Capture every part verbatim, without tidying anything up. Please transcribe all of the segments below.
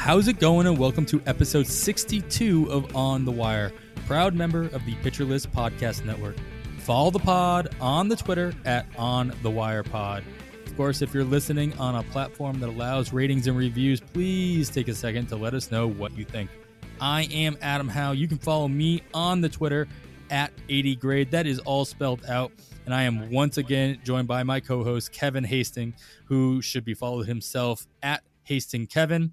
How's it going? And welcome to episode sixty-two of On the Wire, proud member of the Pitcher List Podcast Network. Follow the pod on the Twitter at On the Wire Pod. Of course, if you're listening on a platform that allows ratings and reviews, please take a second to let us know what you think. I am Adam Howe. You can follow me on the Twitter at eighty grade. That is all spelled out. And I am once again joined by my co-host, Kevin Hastings, who should be followed himself at Hastings Kevin.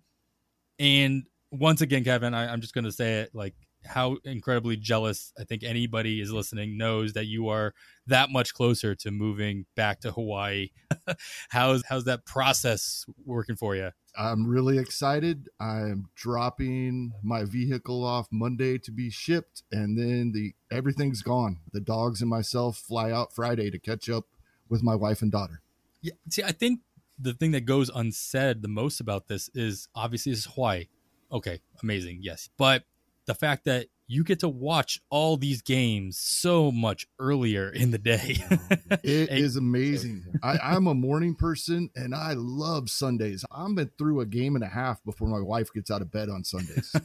And once again, Kevin, I, I'm just going to say it, like how incredibly jealous I think anybody is listening knows that you are that much closer to moving back to Hawaii. how's how's that process working for you? I'm really excited. I'm dropping my vehicle off Monday to be shipped, and then the everything's gone. The dogs and myself fly out Friday to catch up with my wife and daughter. Yeah, see, I think the thing that goes unsaid the most about this is obviously it's Hawaii. Okay, amazing, yes. But the fact that you get to watch all these games so much earlier in the day. It is amazing. I, I'm a morning person, and I love Sundays. I'm been through a game and a half before my wife gets out of bed on Sundays.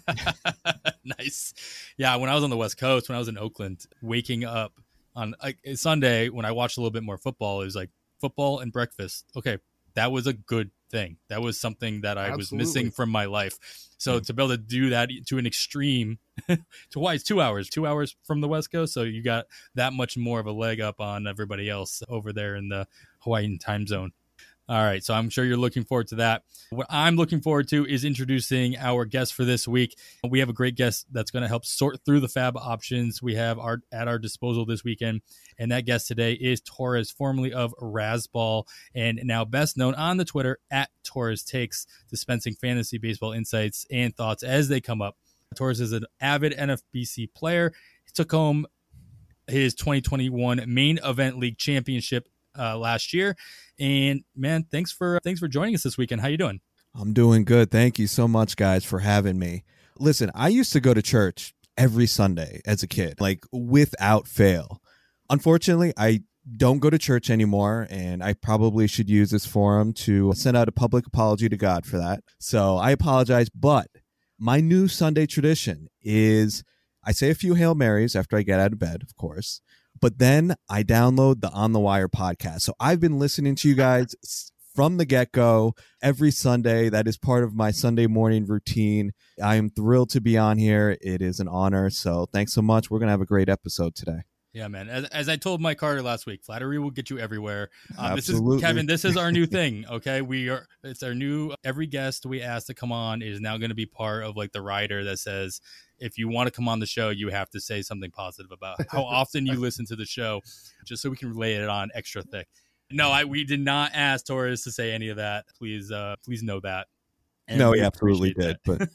Nice. Yeah, when I was on the West Coast, when I was in Oakland, waking up on like, Sunday, when I watched a little bit more football, it was like football and breakfast. Okay, that was a good thing. That was something that I Absolutely. was missing from my life. So yeah. to be able to do that to an extreme, to why it's two hours, two hours from the West Coast. So you got that much more of a leg up on everybody else over there in the Hawaiian time zone. All right. So I'm sure you're looking forward to that. What I'm looking forward to is introducing our guest for this week. We have a great guest that's going to help sort through the fab options we have our, at our disposal this weekend. And that guest today is Torres, formerly of Razzball, and now best known on the Twitter at Torres Takes, dispensing fantasy baseball insights and thoughts as they come up. Torres is an avid N F B C player. He took home his twenty twenty-one main event league championship uh, last year. And man, thanks for thanks for joining us this weekend. How you doing? I'm doing good. Thank you so much, guys, for having me. Listen, I used to go to church every Sunday as a kid, like without fail. Unfortunately, I don't go to church anymore, and I probably should use this forum to send out a public apology to God for that. So I apologize, but my new Sunday tradition is I say a few Hail Marys after I get out of bed, of course, but then I download the On the Wire podcast. So I've been listening to you guys from the get-go every Sunday. That is part of my Sunday morning routine. I am thrilled to be on here. It is an honor. So thanks so much. We're going to have a great episode today. Yeah, man. As, as I told Mike Carter last week, flattery will get you everywhere. Um, Absolutely. This is Kevin. This is our new thing. Okay, we are. It's our new. Every guest we ask to come on is now going to be part of like the rider that says, if you want to come on the show, you have to say something positive about how often you listen to the show, just so we can relay it on extra thick. No, I we did not ask Torres to say any of that. Please, uh, please know that. And no, he absolutely did. But.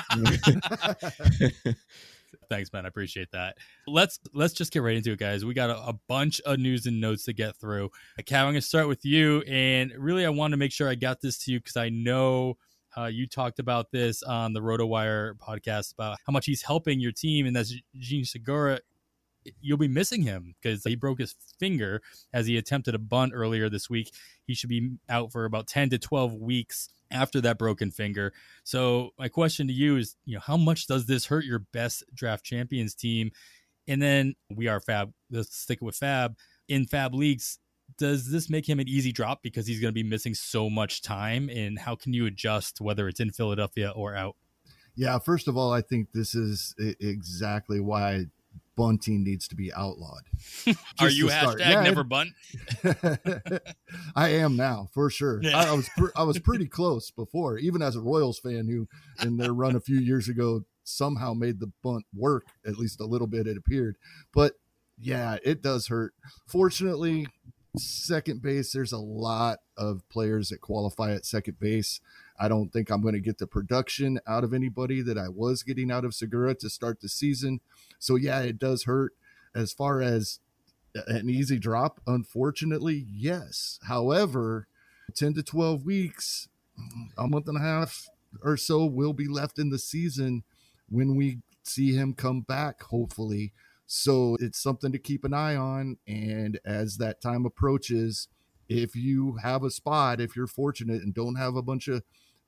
Thanks, man. I appreciate that. Let's let's just get right into it, guys. We got a, a bunch of news and notes to get through. Kat, I'm going to start with you. And really, I want to make sure I got this to you because I know uh, you talked about this on the RotoWire podcast about how much he's helping your team. And that's Jean Segura. You'll be missing him because he broke his finger as he attempted a bunt earlier this week. He should be out for about ten to twelve weeks after that broken finger. So my question to you is, you know, how much does this hurt your best draft champions team? And then we are Fab. Let's stick with Fab. In Fab leagues, does this make him an easy drop because he's going to be missing so much time? And how can you adjust whether it's in Philadelphia or out? Yeah, first of all, I think this is exactly why bunting needs to be outlawed. Are you hashtag yeah, never bunt? I am now, for sure. Yeah. I, I was pre- I was pretty close before, even as a Royals fan who, in their run a few years ago, somehow made the bunt work, at least a little bit, it appeared. But yeah, it does hurt. Fortunately, second base, there's a lot of players that qualify at second base. I don't think I'm going to get the production out of anybody that I was getting out of Segura to start the season. So, yeah, it does hurt. As far as an easy drop, unfortunately, yes. However, ten to twelve weeks, a month and a half or so will be left in the season when we see him come back, hopefully. So it's something to keep an eye on. And as that time approaches, if you have a spot, if you're fortunate and don't have a bunch of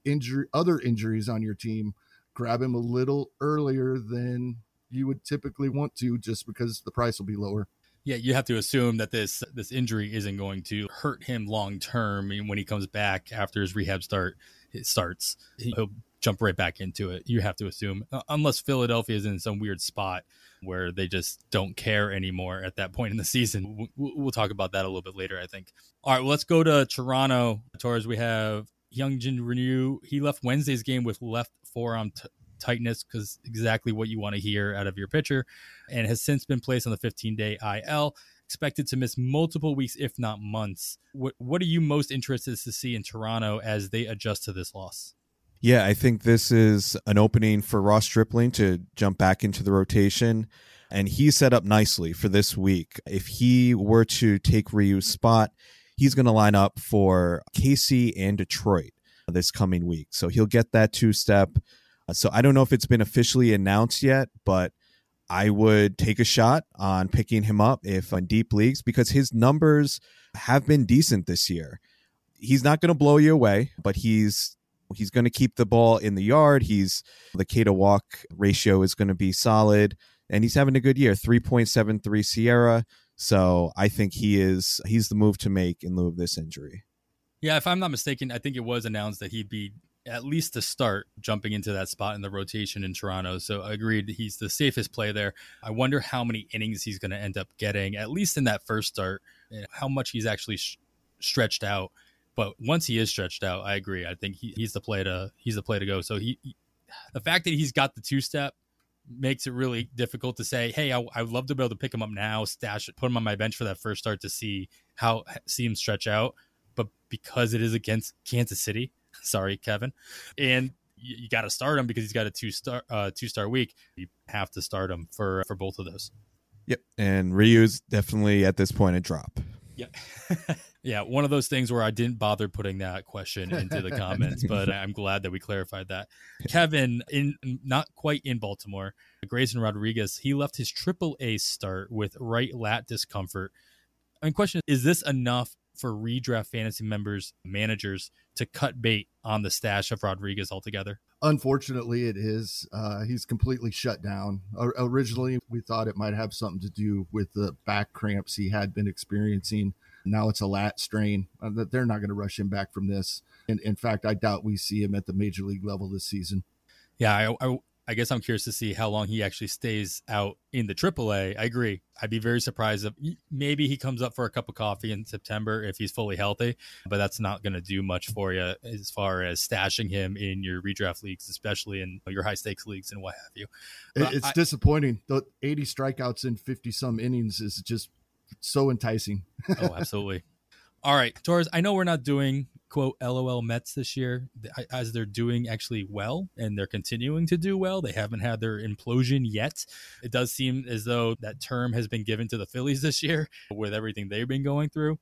injury, other injuries on your team, grab him a little earlier than you would typically want to, just because the price will be lower. Yeah, you have to assume that this this injury isn't going to hurt him long term. I mean, when he comes back after his rehab start, it starts, he'll jump right back into it. You have to assume, unless Philadelphia is in some weird spot where they just don't care anymore at that point in the season. We'll talk about that a little bit later, I think. All right, well, let's go to Toronto. Torres, we have Hyunjin Ryu. He left Wednesday's game with left forearm t- tightness, because exactly what you want to hear out of your pitcher, and has since been placed on the fifteen-day I L, expected to miss multiple weeks, if not months. What, what are you most interested to see in Toronto as they adjust to this loss? Yeah, I think this is an opening for Ross Stripling to jump back into the rotation, and he's set up nicely for this week. If he were to take Ryu's spot, he's going to line up for K C and Detroit this coming week. So he'll get that two-step. So I don't know if it's been officially announced yet, but I would take a shot on picking him up if in deep leagues, because his numbers have been decent this year. He's not going to blow you away, but he's he's going to keep the ball in the yard. He's the K to walk ratio is going to be solid, and he's having a good year, three point seven three Sierra. So I think he is he's the move to make in lieu of this injury. Yeah, if I'm not mistaken, I think it was announced that he'd be at least to start jumping into that spot in the rotation in Toronto. So I agreed, he's the safest play there. I wonder how many innings he's going to end up getting, at least in that first start, and how much he's actually sh- stretched out. But once he is stretched out, I agree. I think he, he's the play to he's the play to go. So he, he the fact that he's got the two step makes it really difficult to say, hey, I, I'd love to be able to pick him up now, stash it, put him on my bench for that first start to see how see him stretch out. But because it is against Kansas City, sorry, Kevin, and you, you got to start him because he's got a two star uh, two star week. You have to start him for for both of those. Yep, and Ryu's definitely at this point a drop. Yeah. Yeah, one of those things where I didn't bother putting that question into the comments, but I'm glad that we clarified that. Kevin, in not quite in Baltimore, Grayson Rodriguez, he left his triple A start with right lat discomfort. I mean, question is, is this enough for redraft fantasy members, managers, to cut bait on the stash of Rodriguez altogether? Unfortunately, it is. Uh, he's completely shut down. O- originally, we thought it might have something to do with the back cramps he had been experiencing. Now it's a lat strain. Uh, that they're not going to rush him back from this. And in fact, I doubt we see him at the major league level this season. Yeah, I, I, I guess I'm curious to see how long he actually stays out in the triple A. I agree. I'd be very surprised if maybe he comes up for a cup of coffee in September if he's fully healthy, but that's not going to do much for you as far as stashing him in your redraft leagues, especially in your high stakes leagues and what have you. But it's I, disappointing. The eighty strikeouts in fifty some innings is just so enticing. Oh, absolutely. All right, Torres, I know we're not doing, quote, LOL Mets this year, as they're doing actually well, and they're continuing to do well. They haven't had their implosion yet. It does seem as though that term has been given to the Phillies this year with everything they've been going through.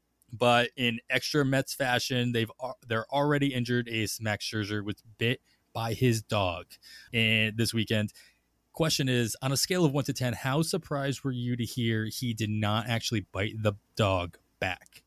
But in extra Mets fashion, they've they're already injured ace Max Scherzer was bit by his dog and this weekend. Question is, on a scale of one to ten, how surprised were you to hear he did not actually bite the dog back?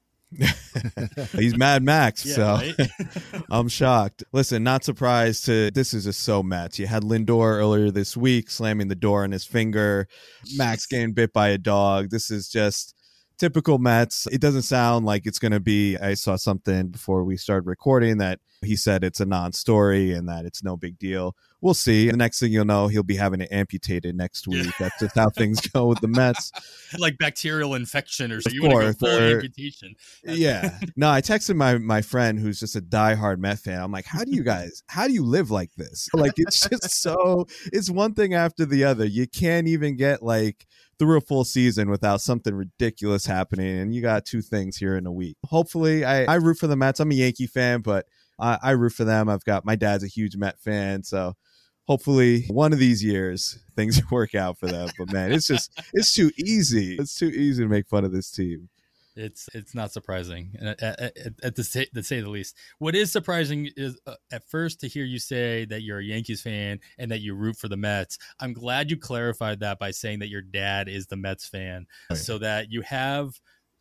He's Mad Max, yeah, so right? I'm shocked. Listen, not surprised to this is just so Mets. You had Lindor earlier this week slamming the door on his finger, Max getting bit by a dog. This is just typical Mets. It doesn't sound like it's going to be. I saw something before we started recording that he said it's a non-story and that it's no big deal. We'll see. The next thing you'll know, he'll be having it amputated next week. Yeah. That's just how things go with the Mets. Like bacterial infection or something. Of You course, want to go full or, amputation. Yeah. No, I texted my, my friend who's just a diehard Met fan. I'm like, how do you guys, how do you live like this? Like, it's just so, it's one thing after the other. You can't even get like through a full season without something ridiculous happening. And you got two things here in a week. Hopefully, I, I root for the Mets. I'm a Yankee fan, but I, I root for them. I've got, my dad's a huge Met fan. So hopefully one of these years things work out for them. But man, it's just, it's too easy. It's too easy to make fun of this team. It's it's not surprising, at, at, at the say, to say the least. What is surprising is uh, at first to hear you say that you're a Yankees fan and that you root for the Mets. I'm glad you clarified that by saying that your dad is the Mets fan, oh, yeah. so that you have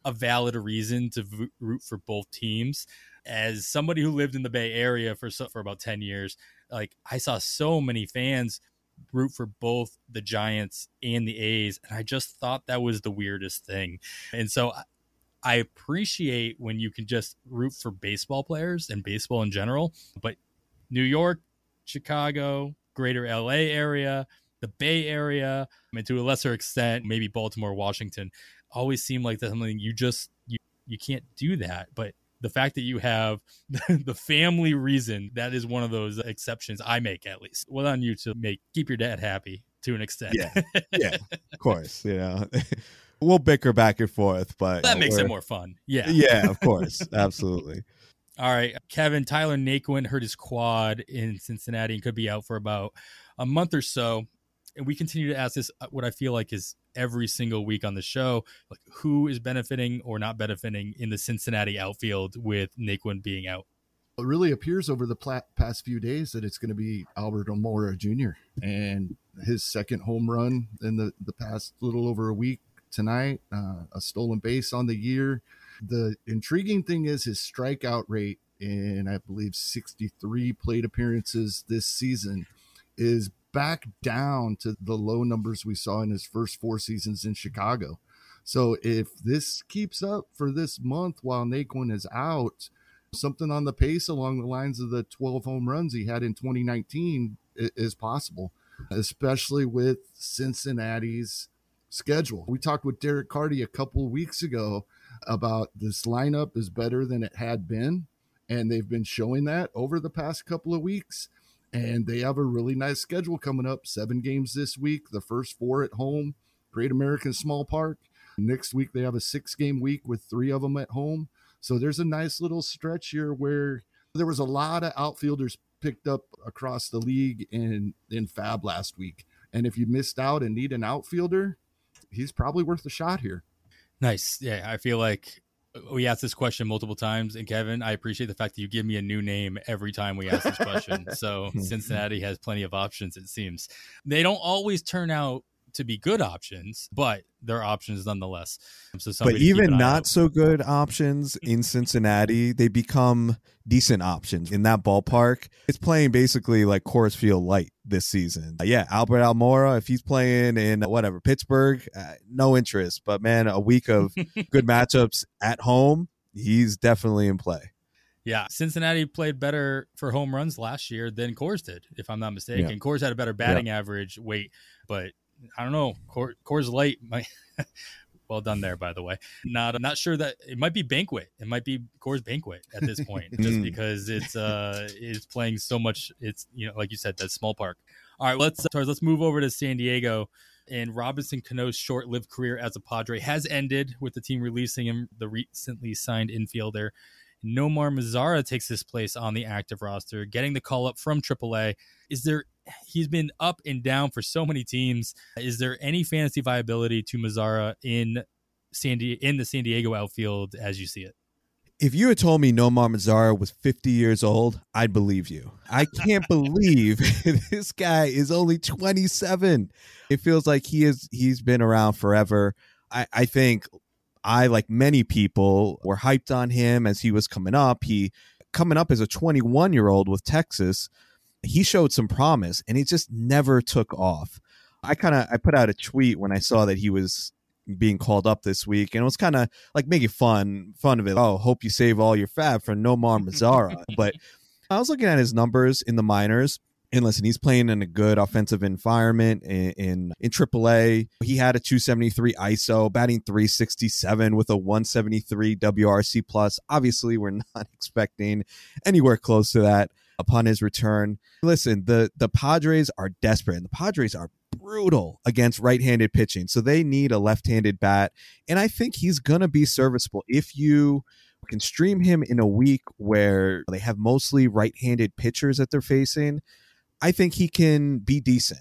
a valid reason to v- root for both teams. As somebody who lived in the Bay Area for so, for about ten years, like I saw so many fans root for both the Giants and the A's, and I just thought that was the weirdest thing. And so I appreciate when you can just root for baseball players and baseball in general, but New York, Chicago, greater L A area, the Bay Area, and to a lesser extent, maybe Baltimore, Washington, always seem like that's something you just, you, you can't do that. But the fact that you have the family reason, that is one of those exceptions I make, at least. Well on you to make, keep your dad happy to an extent. Yeah, yeah, of course, you know. We'll bicker back and forth, but that makes it more fun. Yeah. Yeah, of course. Absolutely. All right. Kevin, Tyler Naquin hurt his quad in Cincinnati and could be out for about a month or so. And we continue to ask this, what I feel like is every single week on the show, like who is benefiting or not benefiting in the Cincinnati outfield with Naquin being out? It really appears over the pla- past few days that it's going to be Albert Almora Junior And his second home run in the, the past little over a week tonight, uh, a stolen base on the year. The intriguing thing is his strikeout rate in, I believe, sixty-three plate appearances this season is back down to the low numbers we saw in his first four seasons in Chicago. So if this keeps up for this month while Naquin is out, something on the pace along the lines of the twelve home runs he had in twenty nineteen is possible, especially with Cincinnati's schedule. We talked with Derek Carty a couple of weeks ago about this lineup is better than it had been, and they've been showing that over the past couple of weeks. And they have a really nice schedule coming up. Seven games this week, the first four at home, Great American Small Park. Next week, they have a six-game week with three of them at home. So there's a nice little stretch here where there was a lot of outfielders picked up across the league in, in Fab last week. And if you missed out and need an outfielder, he's probably worth a shot here. Nice. Yeah, I feel like we asked this question multiple times, and Kevin, I appreciate the fact that you give me a new name every time we ask this question. So Cincinnati has plenty of options, it seems. They don't always turn out to be good options, but they're options nonetheless. So but even not so good options in Cincinnati, they become decent options in that ballpark. It's playing basically like Coors Field light this season. Uh, yeah, Albert Almora, if he's playing in whatever, Pittsburgh, uh, no interest. But man, a week of good matchups at home, he's definitely in play. Yeah, Cincinnati played better for home runs last year than Coors did, if I'm not mistaken. Yeah. Coors had a better batting yeah. average weight, but I don't know. Coors, Coors Light might. Well done there, by the way. Not, I'm not sure that it might be Banquet. It might be Coors Banquet at this point, just because it's uh it's playing so much. It's, you know, like you said, that small park. All right, let's let's move over to San Diego. And Robinson Cano's short-lived career as a Padre has ended with the team releasing him, the recently signed infielder. Nomar Mazara takes his place on the active roster, getting the call up from triple A. Is there? He's been up and down for so many teams. Is there any fantasy viability to Mazara in San Di- in the San Diego outfield as you see it? If you had told me Nomar Mazara was fifty years old, I'd believe you. I can't believe this guy is only twenty-seven. It feels like he is. He's been around forever. I, I think I, like many people, were hyped on him as he was coming up. He coming up as a twenty-one-year-old with Texas. He showed some promise, and he just never took off. I kind of I put out a tweet when I saw that he was being called up this week, and it was kind of like making fun fun of it. Oh, hope you save all your fab for Nomar Mazara. But I was looking at his numbers in the minors, and listen, he's playing in a good offensive environment in in, in triple A. He had a two seventy-three I S O, batting three sixty-seven with a one seventy-three W R C plus. Obviously, we're not expecting anywhere close to that upon his return. Listen, the the Padres are desperate, and the Padres are brutal against right-handed pitching, so they need a left-handed bat, and I think he's gonna be serviceable if you can stream him in a week where they have mostly right-handed pitchers that they're facing. I think he can be decent,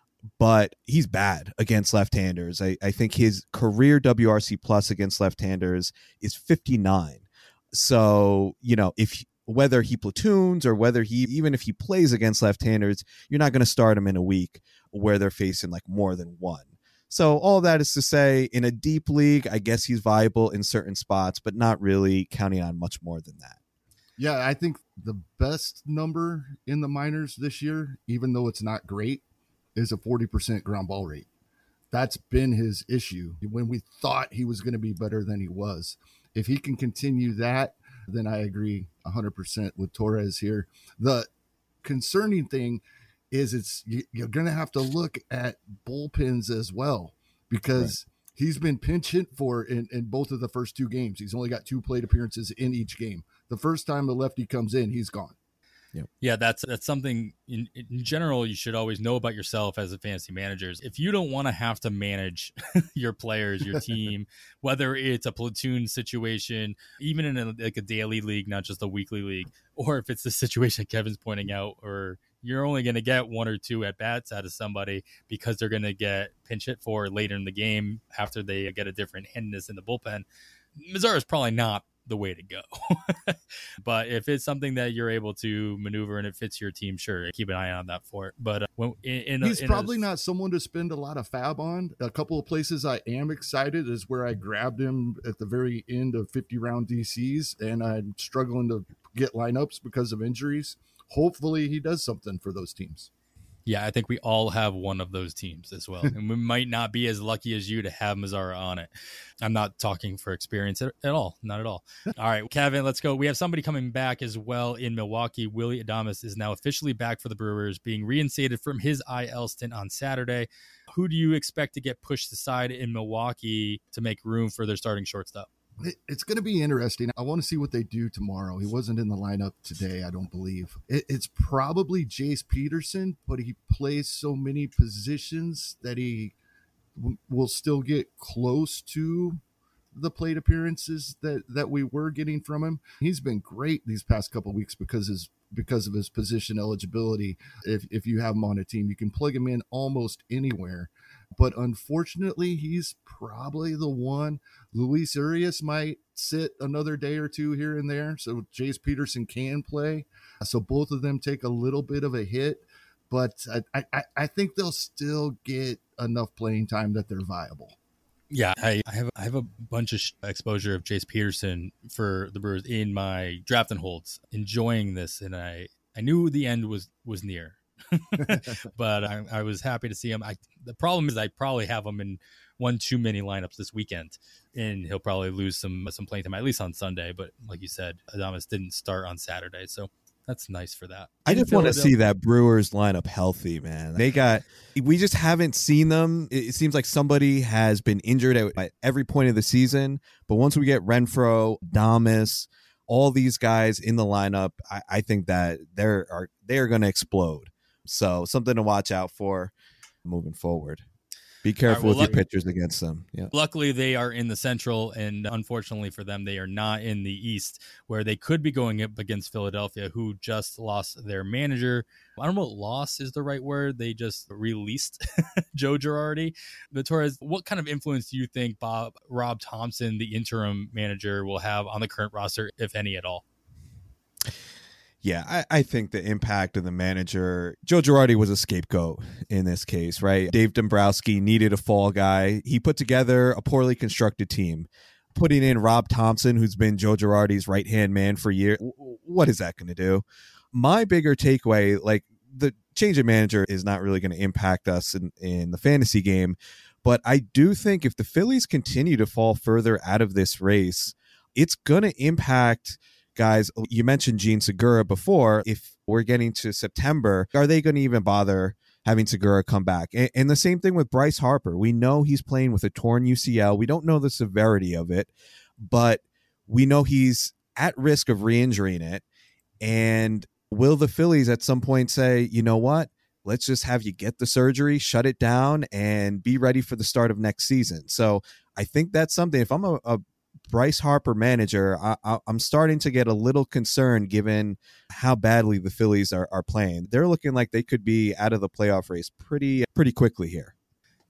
but he's bad against left-handers. I, I think his career W R C plus against left-handers is fifty-nine. So, you know, if whether he platoons or whether he, even if he plays against left-handers, you're not going to start him in a week where they're facing like more than one. So all that is to say, in a deep league, I guess he's viable in certain spots, but not really counting on much more than that. Yeah, I think the best number in the minors this year, even though it's not great, is a forty percent ground ball rate. That's been his issue when we thought he was going to be better than he was. If he can continue that, then I agree one hundred percent with Torres here. The concerning thing is it's you're going to have to look at bullpens as well, because right. he's been pinch hit for in, in both of the first two games. He's only got two plate appearances in each game. The first time the lefty comes in, he's gone. Yep. Yeah, that's that's something in, in general you should always know about yourself as a fantasy manager. If you don't want to have to manage your players, your team, whether it's a platoon situation, even in a, like a daily league, not just a weekly league, or if it's the situation Kevin's pointing out, or you're only going to get one or two at bats out of somebody because they're going to get pinch hit for later in the game after they get a different handedness in the bullpen, Mazara is probably not the way to go. But if it's something that you're able to maneuver and it fits your team, sure, keep an eye on that for it. But uh, when, in, in he's a, in probably a, not someone to spend a lot of fab on. A couple of places I am excited is where I grabbed him at the very end of fifty round D Cs, and I'm struggling to get lineups because of injuries. Hopefully he does something for those teams. Yeah, I think we all have one of those teams as well. And we might not be as lucky as you to have Mazara on it. I'm not talking for experience at, at all. Not at all. All right, Kevin, let's go. We have somebody coming back as well in Milwaukee. Willy Adames is now officially back for the Brewers, being reinstated from his I L stint on Saturday. Who do you expect to get pushed aside in Milwaukee to make room for their starting shortstop? It's going to be interesting. I want to see what they do tomorrow. He wasn't in the lineup today, I don't believe. It's probably Jace Peterson, but he plays so many positions that he will still get close to the plate appearances that, that we were getting from him. He's been great these past couple of weeks because his because of his position eligibility. If if you have him on a team, you can plug him in almost anywhere. But unfortunately, he's probably the one. Luis Urias might sit another day or two here and there, so Jace Peterson can play. So both of them take a little bit of a hit, but I, I, I think they'll still get enough playing time that they're viable. Yeah, I, I have I have a bunch of exposure of Jace Peterson for the Brewers in my draft and holds, enjoying this, and I, I knew the end was was near. But I, I was happy to see him. I, the problem is I probably have him in one too many lineups this weekend, and he'll probably lose some some playing time, at least on Sunday. But like you said, Adames didn't start on Saturday, so that's nice for that. I just want to see that Brewers lineup healthy, man. They got, we just haven't seen them. It seems like somebody has been injured at, at every point of the season. But once we get Renfroe, Adames, all these guys in the lineup, I, I think that they're are they're going to explode. So something to watch out for moving forward. Be careful right, well, with luck- your pitchers against them. Yeah. Luckily, they are in the Central, and unfortunately for them, they are not in the East, where they could be going up against Philadelphia, who just lost their manager. I don't know what loss is the right word. They just released Joe Girardi. But Torres, what kind of influence do you think Bob Rob Thompson, the interim manager, will have on the current roster, if any at all? Yeah, I, I think the impact of the manager, Joe Girardi was a scapegoat in this case, right? Dave Dombrowski needed a fall guy. He put together a poorly constructed team. Putting in Rob Thompson, who's been Joe Girardi's right-hand man for years, what is that going to do? My bigger takeaway, like the change of manager is not really going to impact us in, in the fantasy game, but I do think if the Phillies continue to fall further out of this race, it's going to impact guys. You mentioned Gene Segura before. If we're getting to September, are they going to even bother having Segura come back? And, and the same thing with Bryce Harper. We know he's playing with a torn U C L. We don't know the severity of it, but we know he's at risk of re-injuring it. And will the Phillies at some point say, you know what? Let's just have you get the surgery, shut it down, and be ready for the start of next season. So I think that's something. If I'm a, a Bryce Harper manager, I, I, I'm starting to get a little concerned given how badly the Phillies are, are playing. They're looking like they could be out of the playoff race pretty pretty quickly here.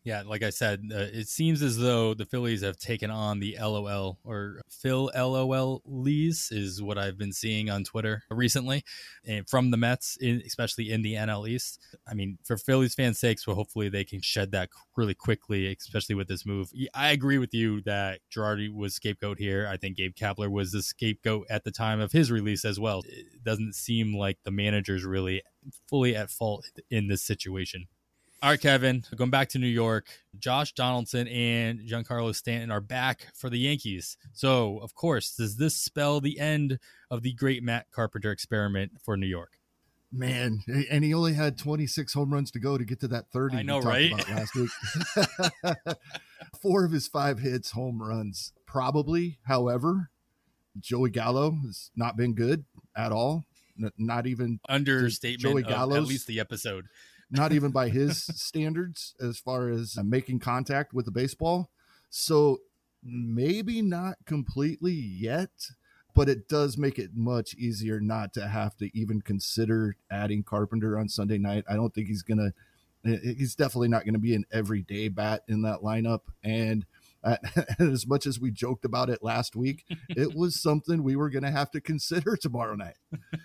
Yeah, like I said, uh, it seems as though the Phillies have taken on the L O L or Phil L O L lease is what I've been seeing on Twitter recently, and from the Mets, in, especially in the N L East. I mean, for Phillies fans' sakes, well, hopefully they can shed that really quickly, especially with this move. I agree with you that Girardi was scapegoat here. I think Gabe Kapler was the scapegoat at the time of his release as well. It doesn't seem like the manager's really fully at fault in this situation. All right, Kevin, going back to New York, Josh Donaldson and Giancarlo Stanton are back for the Yankees. So, of course, does this spell the end of the great Matt Carpenter experiment for New York? Man, and he only had twenty-six home runs to go to get to that thirty I know, we talked right? about last week. Four of his five hits, home runs. Probably, however, Joey Gallo has not been good at all. N- not even understatement Joey of Gallo's, at least the episode. Not even by his standards as far as uh, making contact with the baseball. So maybe not completely yet, but it does make it much easier not to have to even consider adding Carpenter on Sunday night. I don't think he's going to, he's definitely not going to be an everyday bat in that lineup. And uh, as much as we joked about it last week, it was something we were going to have to consider tomorrow night.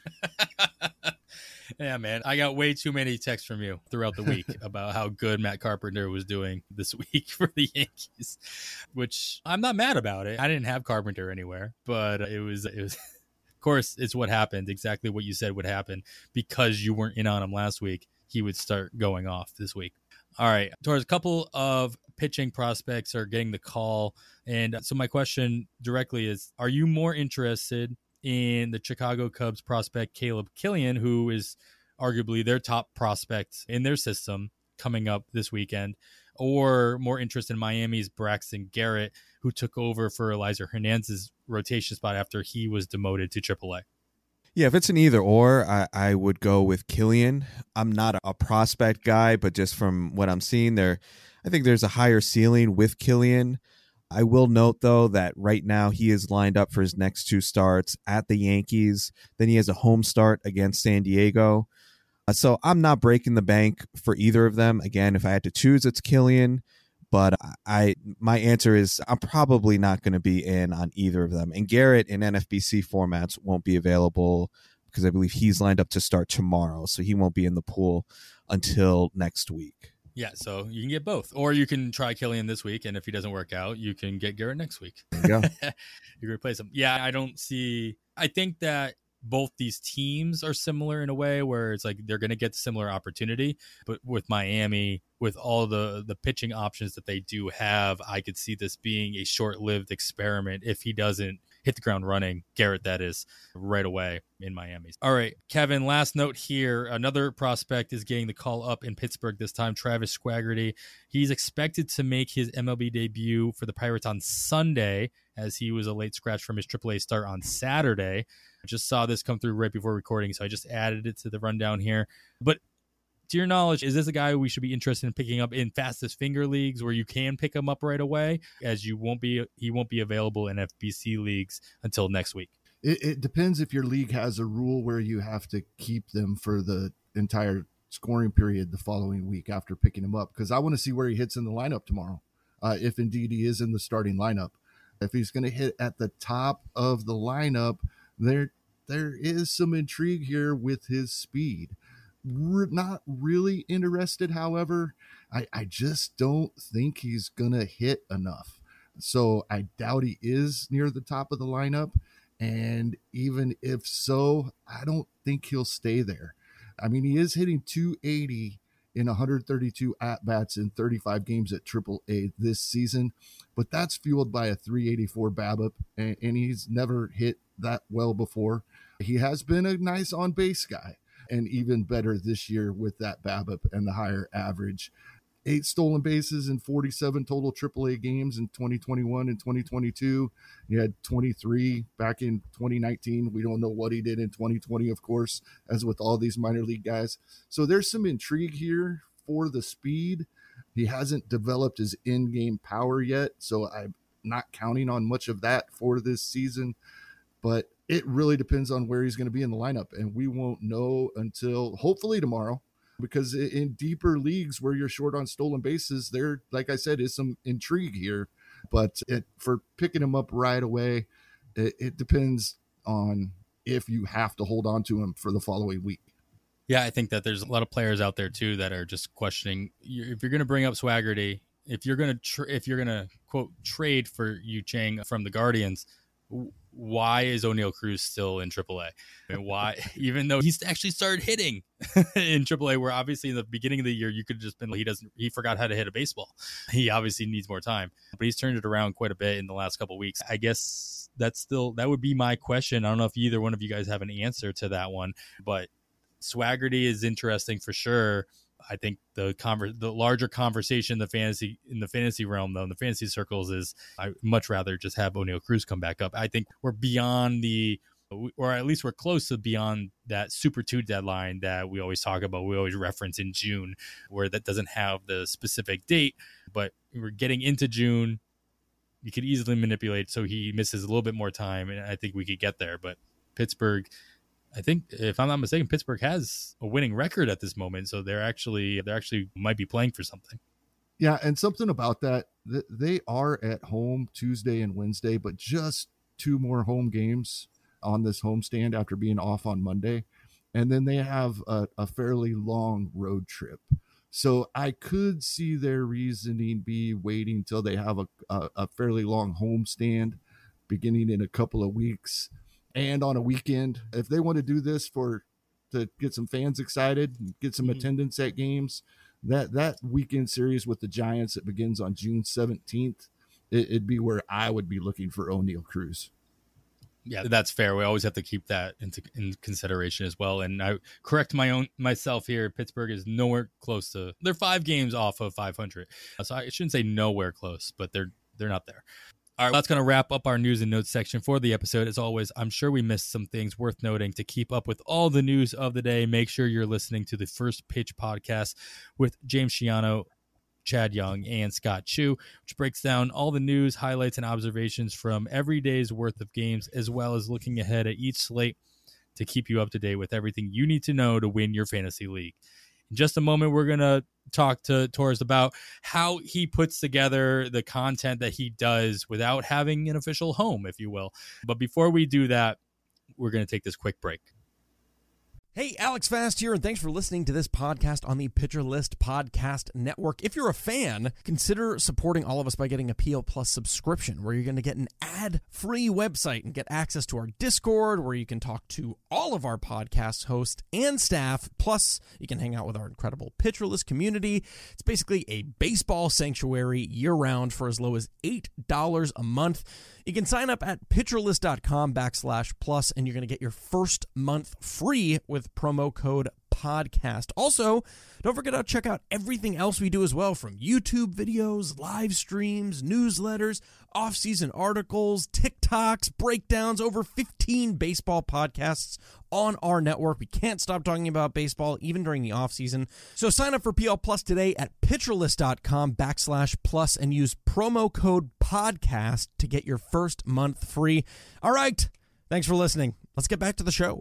Yeah, man. I got way too many texts from you throughout the week about how good Matt Carpenter was doing this week for the Yankees, which I'm not mad about it. I didn't have Carpenter anywhere, but it was, it was, of course, it's what happened. Exactly what you said would happen because you weren't in on him last week. He would start going off this week. All right. Towards a couple of pitching prospects are getting the call. And so my question directly is, are you more interested in the Chicago Cubs prospect Caleb Killian, who is arguably their top prospect in their system coming up this weekend, or more interest in Miami's Braxton Garrett, who took over for Eliza Hernandez's rotation spot after he was demoted to triple A? Yeah, if it's an either or, I, I would go with Killian. I'm not a prospect guy, but just from what I'm seeing there, I think there's a higher ceiling with Killian. I will note, though, that right now he is lined up for his next two starts at the Yankees. Then he has a home start against San Diego. Uh, so I'm not breaking the bank for either of them. Again, if I had to choose, it's Killian. But I, my answer is I'm probably not going to be in on either of them. And Garrett in N F B C formats won't be available because I believe he's lined up to start tomorrow. So he won't be in the pool until next week. Yeah, so you can get both. Or you can try Killian this week, and if he doesn't work out, you can get Garrett next week. There you go. You can replace him. Yeah, I don't see... I think that both these teams are similar in a way where it's like they're going to get similar opportunity. But with Miami, with all the, the pitching options that they do have, I could see this being a short-lived experiment if he doesn't hit the ground running, Garrett that is, right away in Miami. All right, Kevin, last note here. Another prospect is getting the call up in Pittsburgh this time, Travis Squaggerty. He's expected to make his M L B debut for the Pirates on Sunday, as he was a late scratch from his triple A start on Saturday. I just saw this come through right before recording, so I just added it to the rundown here. But to your knowledge, is this a guy we should be interested in picking up in fastest finger leagues where you can pick him up right away, as you won't be he won't be available in F B C leagues until next week? It, it depends if your league has a rule where you have to keep them for the entire scoring period the following week after picking him up, because I want to see where he hits in the lineup tomorrow, uh, if indeed he is in the starting lineup. If he's going to hit at the top of the lineup, there there is some intrigue here with his speed. We're not really interested, however. I, I just don't think he's going to hit enough. So I doubt he is near the top of the lineup. And even if so, I don't think he'll stay there. I mean, he is hitting two eighty in one hundred thirty-two at-bats in thirty-five games at triple A this season, but that's fueled by a three eighty-four BABIP, and, and he's never hit that well before. He has been a nice on-base guy, and even better this year with that BABIP and the higher average. Eight stolen bases in forty-seven total triple A games in twenty twenty-one and twenty twenty-two. He had twenty-three back in twenty nineteen. We don't know what he did in twenty twenty, of course, as with all these minor league guys. So there's some intrigue here for the speed. He hasn't developed his in-game power yet, so I'm not counting on much of that for this season. But it really depends on where he's going to be in the lineup, and we won't know until hopefully tomorrow. because in deeper leagues where you're short on stolen bases, there, like I said, is some intrigue here. But it, for picking him up right away, it, it depends on if you have to hold on to him for the following week. Yeah, I think that there's a lot of players out there too that are just questioning if you're going to bring up Swaggerty, if you're going to tra- if you're going to quote trade for Yu Chang from the Guardians, why is O'Neal Cruz still in triple A? I mean, why, even though he's actually started hitting in triple A, where obviously in the beginning of the year you could have just been, he doesn't, he forgot how to hit a baseball. He obviously needs more time, but he's turned it around quite a bit in the last couple of weeks. I guess that's still, that would be my question. I don't know if either one of you guys have an answer to that one, but Swaggerty is interesting for sure. I think the conver- the larger conversation in the fantasy in the fantasy realm, though, in the fantasy circles, is I much rather just have O'Neal Cruz come back up. I think we're beyond the, or at least we're close to beyond that Super two deadline that we always talk about. We always reference in June, where that doesn't have the specific date, but we're getting into June. You could easily manipulate so he misses a little bit more time, and I think we could get there. But Pittsburgh, I think, if I'm not mistaken, Pittsburgh has a winning record at this moment, so they're actually they actually might be playing for something. Yeah, and something about that, they are at home Tuesday and Wednesday, but just two more home games on this homestand after being off on Monday, and then they have a, a fairly long road trip. So I could see their reasoning be waiting till they have a, a, a fairly long homestand beginning in a couple of weeks. And on a weekend, if they want to do this for to get some fans excited, get some mm-hmm. attendance at games, that that weekend series with the Giants that begins on June seventeenth, it, it'd be where I would be looking for O'Neal Cruz. Yeah, that's fair. We always have to keep that into in consideration as well. And I correct my own myself here. Pittsburgh is nowhere close to. They're five games off of five hundred, so I shouldn't say nowhere close, but they're they're not there. All right, that's going to wrap up our news and notes section for the episode. As always, I'm sure we missed some things worth noting. To keep up with all the news of the day, make sure you're listening to the First Pitch podcast with James Schiano, Chad Young, and Scott Chu, which breaks down all the news, highlights, and observations from every day's worth of games, as well as looking ahead at each slate to keep you up to date with everything you need to know to win your fantasy league. In just a moment, we're going to talk to Torres about how he puts together the content that he does without having an official home, if you will. But before we do that, we're going to take this quick break. Hey, Alex Fast here, and thanks for listening to this podcast on the Pitcher List Podcast Network. If you're a fan, consider supporting all of us by getting a P L Plus subscription, where you're going to get an ad-free website and get access to our Discord, where you can talk to all of our podcast hosts and staff. Plus, you can hang out with our incredible Pitcher List community. It's basically a baseball sanctuary year-round for as low as eight dollars a month. You can sign up at pitcherlist.com backslash plus, and you're going to get your first month free with promo code podcast. Also, don't forget to check out everything else we do as well, from YouTube videos, live streams, newsletters, off-season articles, TikToks, breakdowns, over fifteen baseball podcasts on our network. We can't stop talking about baseball even during the off-season. So sign up for P L Plus today at pitcherlist.com backslash plus and use promo code podcast to get your first month free. All right. Thanks for listening. Let's get back to the show.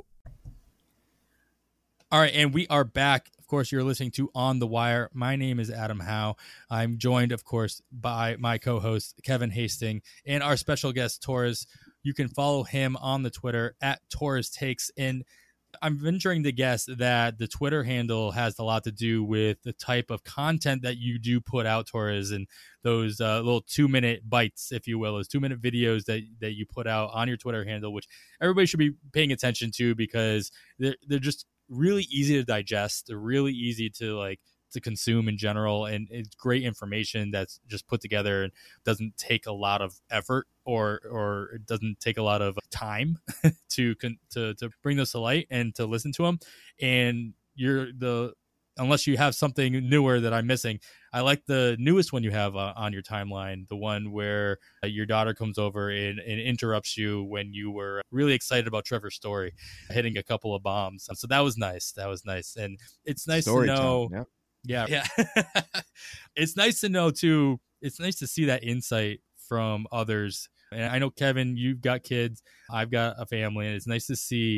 All right, and we are back. Of course, you're listening to On the Wire. My name is Adam Howe. I'm joined, of course, by my co-host, Kevin Hastings, and our special guest, Torres. You can follow him on the Twitter at Torres Takes. And I'm venturing to guess that the Twitter handle has a lot to do with the type of content that you do put out, Torres, and those uh, little two-minute bites, if you will, those two-minute videos that, that you put out on your Twitter handle, which everybody should be paying attention to because they're, they're just really easy to digest. They're really easy to like to consume in general, and it's great information that's just put together and doesn't take a lot of effort or or it doesn't take a lot of time to to to bring those to light and to listen to them. And you're the unless you have something newer that I'm missing, I like the newest one you have uh, on your timeline, the one where uh, your daughter comes over and, and interrupts you when you were really excited about Trevor Story hitting a couple of bombs. So that was nice. That was nice. And it's nice Story to know. Time, yeah. Yeah. yeah. It's nice to know, too. It's nice to see that insight from others. And I know, Kevin, you've got kids. I've got a family. And it's nice to see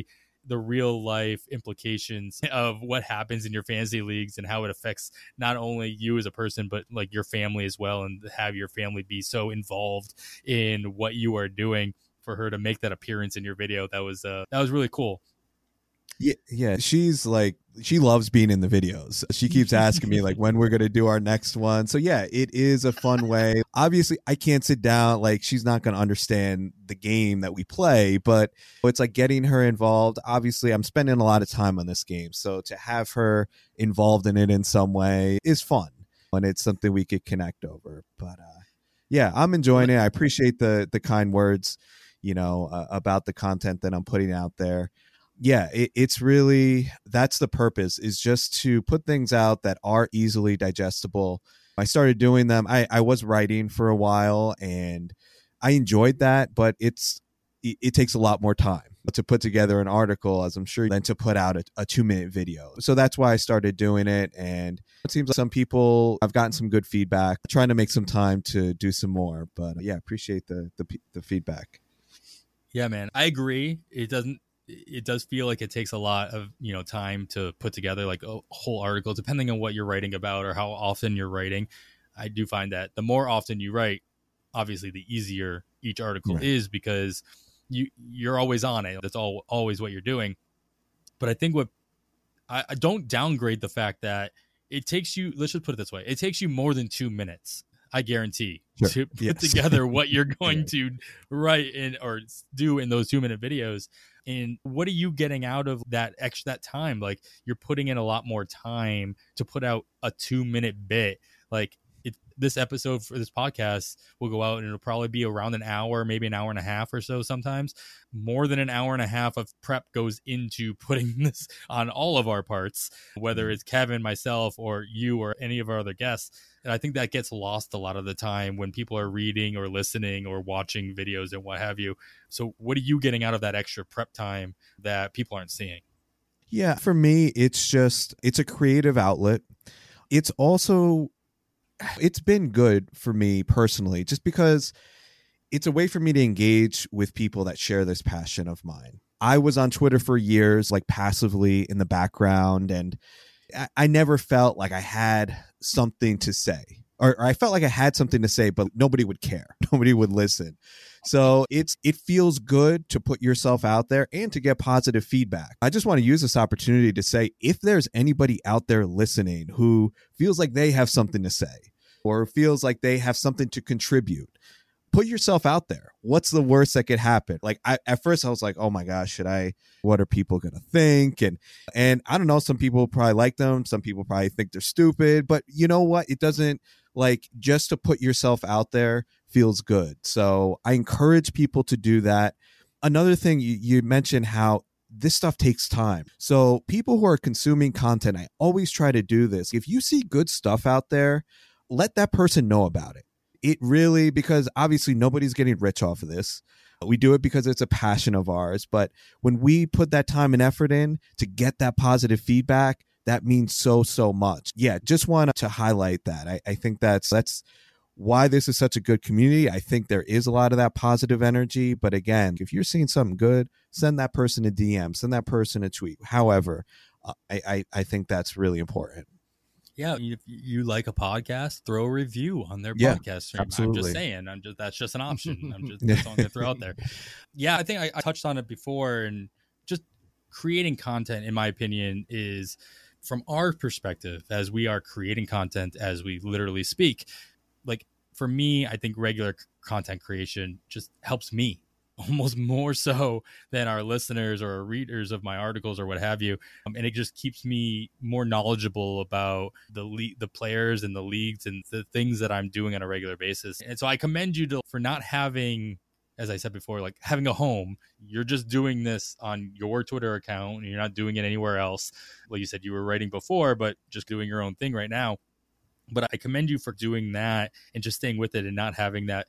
the real life implications of what happens in your fantasy leagues and how it affects not only you as a person, but like your family as well, and have your family be so involved in what you are doing. For her to make that appearance in your video, that was uh, that was really cool. Yeah, yeah, she's like, she loves being in the videos. She keeps asking me like when we're going to do our next one. So yeah, it is a fun way. Obviously, I can't sit down, like she's not going to understand the game that we play, but it's like getting her involved. Obviously, I'm spending a lot of time on this game. So to have her involved in it in some way is fun. And it's something we could connect over. But uh, yeah, I'm enjoying it. I appreciate the the kind words, you know, uh, about the content that I'm putting out there. Yeah, it, it's really, that's the purpose, is just to put things out that are easily digestible. I started doing them. I, I was writing for a while and I enjoyed that, but it's it, it takes a lot more time to put together an article, as I'm sure, than to put out a, a two minute video. So that's why I started doing it. And it seems like some people, I've gotten some good feedback, trying to make some time to do some more. But yeah, appreciate the the, the feedback. Yeah, man, I agree. It doesn't, it does feel like it takes a lot of, you know, time to put together like a whole article, depending on what you're writing about or how often you're writing. I do find that the more often you write, obviously the easier each article right. is, because you you're always on it. That's all always what you're doing. But I think what I, I don't downgrade the fact that it takes you, let's just put it this way, it takes you more than two minutes, I guarantee, sure. to put yes. together what you're going yeah. to write in or do in those two minute videos. And what are you getting out of that extra that time? Like, you're putting in a lot more time to put out a two minute bit. Like, it, this episode for this podcast will go out and it'll probably be around an hour, maybe an hour and a half or so. Sometimes more than an hour and a half of prep goes into putting this on all of our parts, whether it's Kevin, myself, or you, or any of our other guests. And I think that gets lost a lot of the time when people are reading or listening or watching videos and what have you. So what are you getting out of that extra prep time that people aren't seeing? Yeah, for me, it's just, it's a creative outlet. It's also, it's been good for me personally, just because it's a way for me to engage with people that share this passion of mine. I was on Twitter for years, like passively in the background, and I, I never felt like I had something to say, or, or I felt like I had something to say, but nobody would care. Nobody would listen. So it's it feels good to put yourself out there and to get positive feedback. I just want to use this opportunity to say, if there's anybody out there listening who feels like they have something to say or feels like they have something to contribute, put yourself out there. What's the worst that could happen? Like, I, at first I was like, oh my gosh, should I, what are people going to think? And, and I don't know, some people probably like them. Some people probably think they're stupid, but you know what? It doesn't, like, just to put yourself out there feels good. So I encourage people to do that. Another thing, you, you mentioned how this stuff takes time. So people who are consuming content, I always try to do this. If you see good stuff out there, let that person know about it. It really, because obviously nobody's getting rich off of this. We do it because it's a passion of ours. But when we put that time and effort in to get that positive feedback, that means so, so much. Yeah, just want to highlight that. I, I think that's that's why this is such a good community. I think there is a lot of that positive energy. But again, if you're seeing something good, send that person a D M, send that person a tweet. However, uh, I, I, I think that's really important. Yeah, if you like a podcast, throw a review on their yeah, podcast stream. Absolutely. I'm just saying, I'm just that's just an option. I'm just that's all I'm gonna throw out there. Yeah, I think I, I touched on it before, and just creating content, in my opinion, is from our perspective as we are creating content as we literally speak. Like, for me, I think regular content creation just helps me almost more so than our listeners or readers of my articles or what have you. Um, and it just keeps me more knowledgeable about the le- the players and the leagues and the things that I'm doing on a regular basis. And so I commend you to, for not having, as I said before, like having a home. You're just doing this on your Twitter account and you're not doing it anywhere else. Like you said, you were writing before, but just doing your own thing right now. But I commend you for doing that and just staying with it and not having that,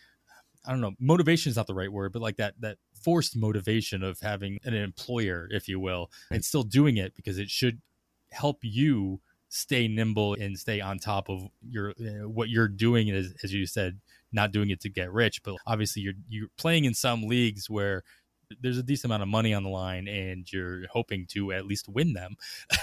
I don't know, motivation is not the right word, but like that that forced motivation of having an employer, if you will, and still doing it because it should help you stay nimble and stay on top of your uh, what you're doing. As, as you said, not doing it to get rich, but obviously you're you're playing in some leagues where there's a decent amount of money on the line and you're hoping to at least win them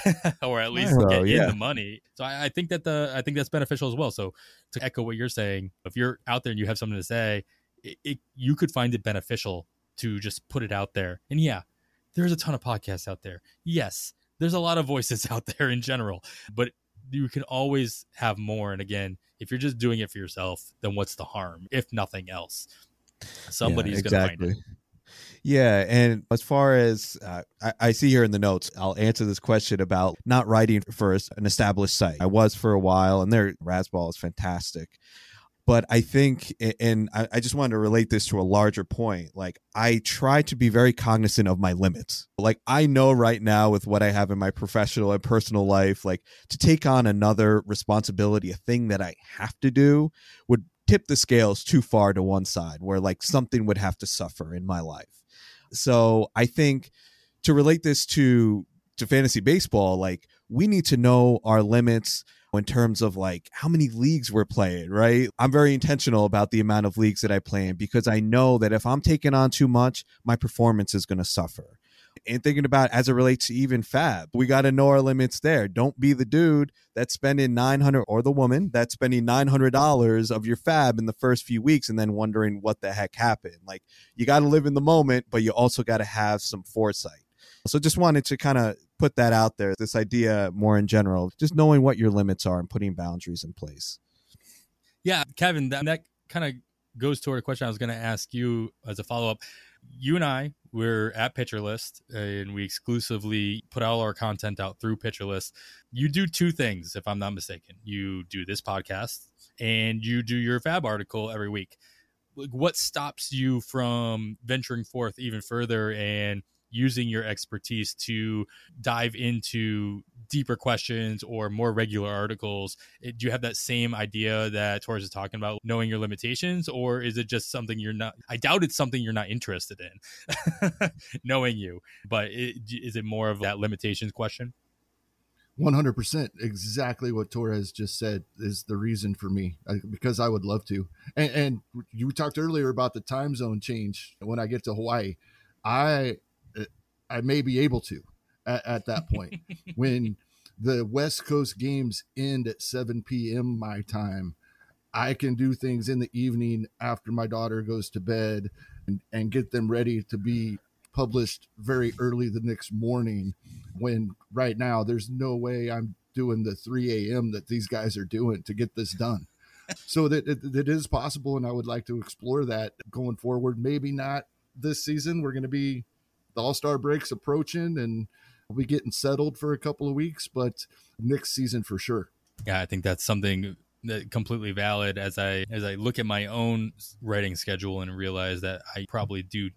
or at least So, get yeah. in the money. So I, I think that the I think that's beneficial as well. So to echo what you're saying, if you're out there and you have something to say, it, it, you could find it beneficial to just put it out there. And yeah, there's a ton of podcasts out there. Yes, there's a lot of voices out there in general, but you can always have more. And again, if you're just doing it for yourself, then what's the harm? If nothing else, somebody's Yeah, exactly. going to find it. Yeah, and as far as uh, I, I see here in the notes, I'll answer this question about not writing for an established site. I was for a while, and their Razzball is fantastic. But I think, and I, I just wanted to relate this to a larger point, like I try to be very cognizant of my limits. Like I know right now with what I have in my professional and personal life, like to take on another responsibility, a thing that I have to do would tip the scales too far to one side where like something would have to suffer in my life. So I think to relate this to to fantasy baseball, like we need to know our limits in terms of like how many leagues we're playing, right? I'm very intentional about the amount of leagues that I play in because I know that if I'm taking on too much, my performance is going to suffer. And thinking about as it relates to even Fab, we got to know our limits there. Don't be the dude that's spending nine hundred dollars or the woman that's spending nine hundred dollars of your Fab in the first few weeks and then wondering what the heck happened. Like you got to live in the moment, but you also got to have some foresight. So just wanted to kind of put that out there, this idea more in general, just knowing what your limits are and putting boundaries in place. Yeah, Kevin, that, that kind of goes toward a question I was going to ask you as a follow-up. You and I, we're at Pitcher List, and we exclusively put all our content out through Pitcher List. You do two things, if I'm not mistaken. You do this podcast, and you do your Fab article every week. What stops you from venturing forth even further and using your expertise to dive into deeper questions or more regular articles? Do you have that same idea that Torres is talking about, knowing your limitations, or is it just something you're not, I doubt it's something you're not interested in, knowing you, but it, is it more of that limitations question? one hundred percent exactly what Torres just said is the reason for me, because I would love to. And, and you talked earlier about the time zone change. When I get to Hawaii, I, I may be able to at, at that point. When the West Coast games end at seven p.m. my time, I can do things in the evening after my daughter goes to bed and, and get them ready to be published very early the next morning, when right now there's no way I'm doing the three a.m. that these guys are doing to get this done. So that it, it is possible, and I would like to explore that going forward. Maybe not this season. We're going to be the All-Star break's approaching and we'll be getting settled for a couple of weeks, but next season for sure. Yeah, I think that's something that completely valid as I as I look at my own writing schedule and realize that I probably do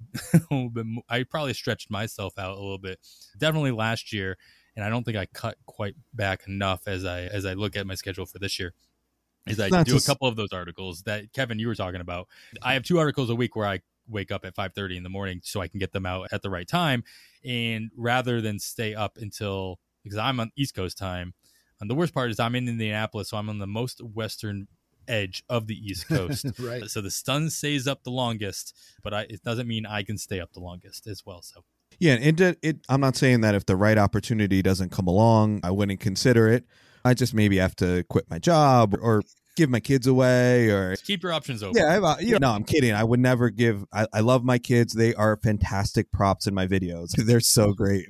I probably stretched myself out a little bit. Definitely last year, and I don't think I cut quite back enough as I as I look at my schedule for this year. Is I do just... a couple of those articles that Kevin you were talking about. I have two articles a week where I wake up at five thirty in the morning so I can get them out at the right time. And rather than stay up until, because I'm on East Coast time, and the worst part is I'm in Indianapolis, so I'm on the most western edge of the East Coast. Right. So the sun stays up the longest, but I, it doesn't mean I can stay up the longest as well. So yeah, it, it, I'm not saying that if the right opportunity doesn't come along, I wouldn't consider it. I just maybe have to quit my job or give my kids away, or just keep your options open. Yeah, I, you know, no, I'm kidding. I would never give. I, I love my kids. They are fantastic props in my videos. They're so great.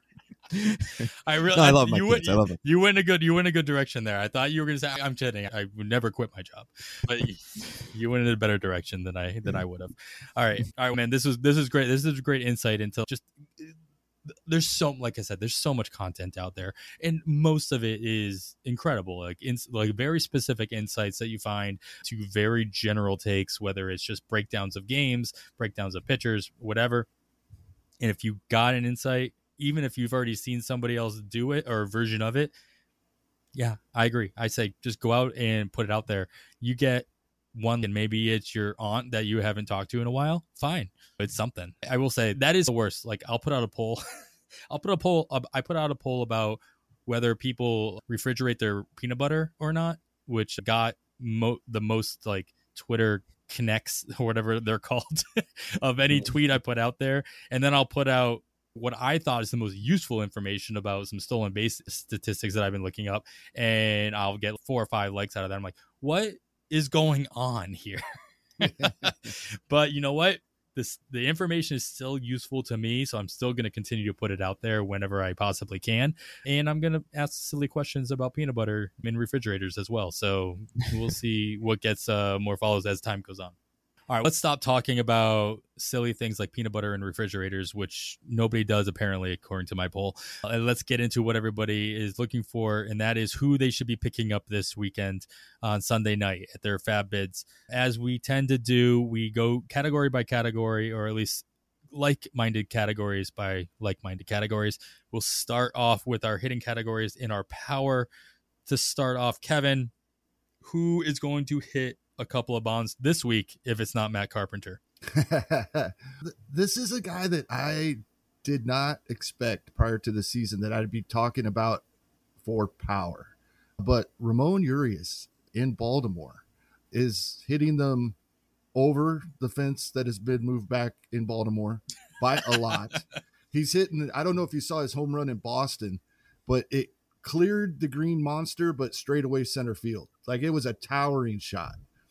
I really, no, I love my you kids. Went, I love them. You went a good, you went a good direction there. I thought you were going to say, "I'm kidding. I would never quit my job," but you went in a better direction than I than I would have. All right, all right, man. This was this is great. This is a great insight into just. There's so, like I said, there's so much content out there, and most of it is incredible. Like, in, like very specific insights that you find to very general takes, whether it's just breakdowns of games, breakdowns of pitchers, whatever. And if you got an insight, even if you've already seen somebody else do it or a version of it, yeah, I agree. I say just go out and put it out there. You get one, and maybe it's your aunt that you haven't talked to in a while. Fine. It's something. I will say that is the worst. Like, I'll put out a poll. I'll put a poll. I put out a poll about whether people refrigerate their peanut butter or not, which got mo- the most like Twitter connects or whatever they're called of any tweet I put out there. And then I'll put out what I thought is the most useful information about some stolen base statistics that I've been looking up. And I'll get four or five likes out of that. I'm like, what is going on here? But you know what? This, the information is still useful to me, so I'm still going to continue to put it out there whenever I possibly can. And I'm going to ask silly questions about peanut butter in refrigerators as well. So we'll see what gets uh, more follows as time goes on. All right, let's stop talking about silly things like peanut butter in refrigerators, which nobody does apparently, according to my poll. And let's get into what everybody is looking for, and that is who they should be picking up this weekend on Sunday night at their Fab Bids. As we tend to do, we go category by category, or at least like-minded categories by like-minded categories. We'll start off with our hitting categories in our power. To start off, Kevin, who is going to hit a couple of bombs this week if it's not Matt Carpenter? This is a guy that I did not expect prior to the season that I'd be talking about for power. But Ramon Urias in Baltimore is hitting them over the fence that has been moved back in Baltimore by a lot. He's hitting, I don't know if you saw his home run in Boston, but it cleared the green monster, but straight away center field. Like, it was a towering shot.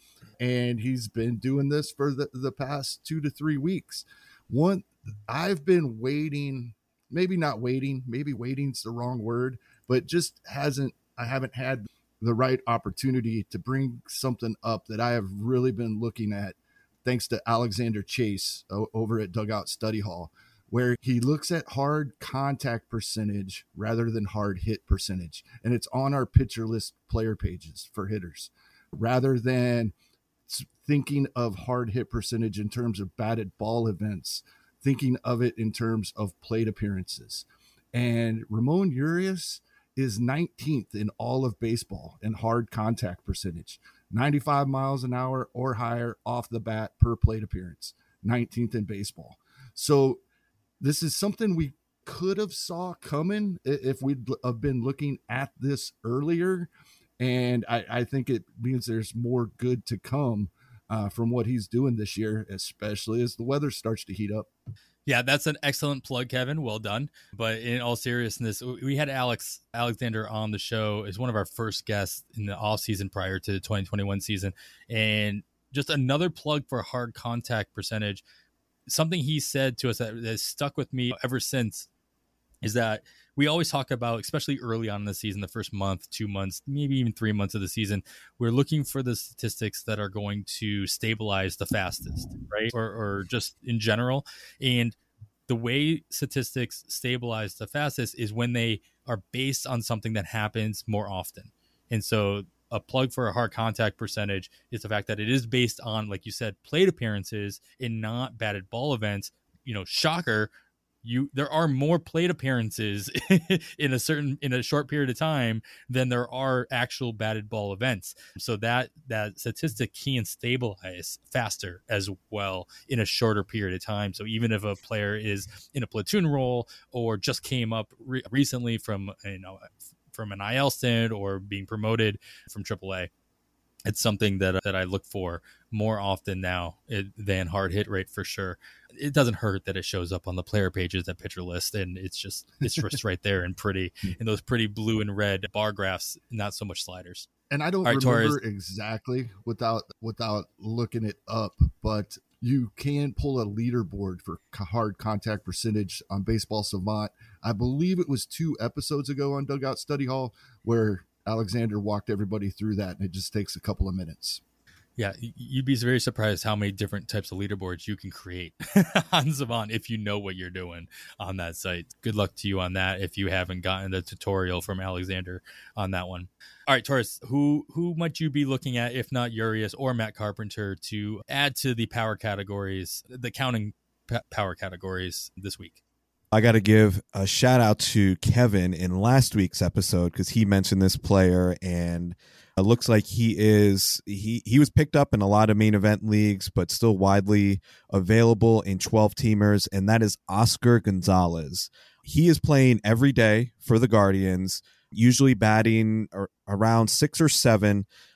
And he's been doing this for the, the past two to three weeks. One, I've been waiting, maybe not waiting, maybe waiting's the wrong word, but just hasn't, I haven't had the right opportunity to bring something up that I have really been looking at, thanks to Alexander Chase o- over at Dugout Study Hall, where he looks at hard contact percentage rather than hard hit percentage. And it's on our pitcher list player pages for hitters, rather than thinking of hard hit percentage in terms of batted ball events, thinking of it in terms of plate appearances. And Ramon Urias is nineteenth in all of baseball in hard contact percentage, ninety-five miles an hour or higher off the bat per plate appearance, nineteenth in baseball. So this is something we could have saw coming if we'd have been looking at this earlier. And I, I think it means there's more good to come uh, from what he's doing this year, especially as the weather starts to heat up. Yeah, that's an excellent plug, Kevin. Well done. But in all seriousness, we had Alex Alexander on the show as one of our first guests in the off season prior to the twenty twenty-one season. And just another plug for hard contact percentage. Something he said to us that has stuck with me ever since is that we always talk about, especially early on in the season, the first month, two months, maybe even three months of the season, we're looking for the statistics that are going to stabilize the fastest, right? Or, or just in general. And the way statistics stabilize the fastest is when they are based on something that happens more often. And so a plug for a hard contact percentage is the fact that it is based on, like you said, plate appearances and not batted ball events. You know, shocker, you there are more plate appearances in a certain in a short period of time than there are actual batted ball events. So that that statistic can stabilize faster as well in a shorter period of time. So even if a player is in a platoon role or just came up re- recently from you know from an I L stint or being promoted from triple A, it's something that that I look for more often now than hard hit rate for sure. It doesn't hurt that it shows up on the player pages at Pitcher List, and it's just it's just right there and pretty in those pretty blue and red bar graphs, not so much sliders. And I don't right, remember Torres. exactly without without looking it up, but you can pull a leaderboard for hard contact percentage on Baseball Savant. I believe it was two episodes ago on Dugout Study Hall where Alexander walked everybody through that, and it just takes a couple of minutes. Yeah, you'd be very surprised how many different types of leaderboards you can create on Savant if you know what you're doing on that site. Good luck to you on that if you haven't gotten the tutorial from Alexander on that one. All right, Torres, who who might you be looking at, if not Urias or Matt Carpenter, to add to the power categories, the counting p- power categories this week? I got to give a shout out to Kevin in last week's episode because he mentioned this player, and it looks like he is he he was picked up in a lot of main event leagues, but still widely available in twelve teamers, and that is Oscar Gonzalez. He is playing every day for the Guardians, usually batting ar- around six or seven.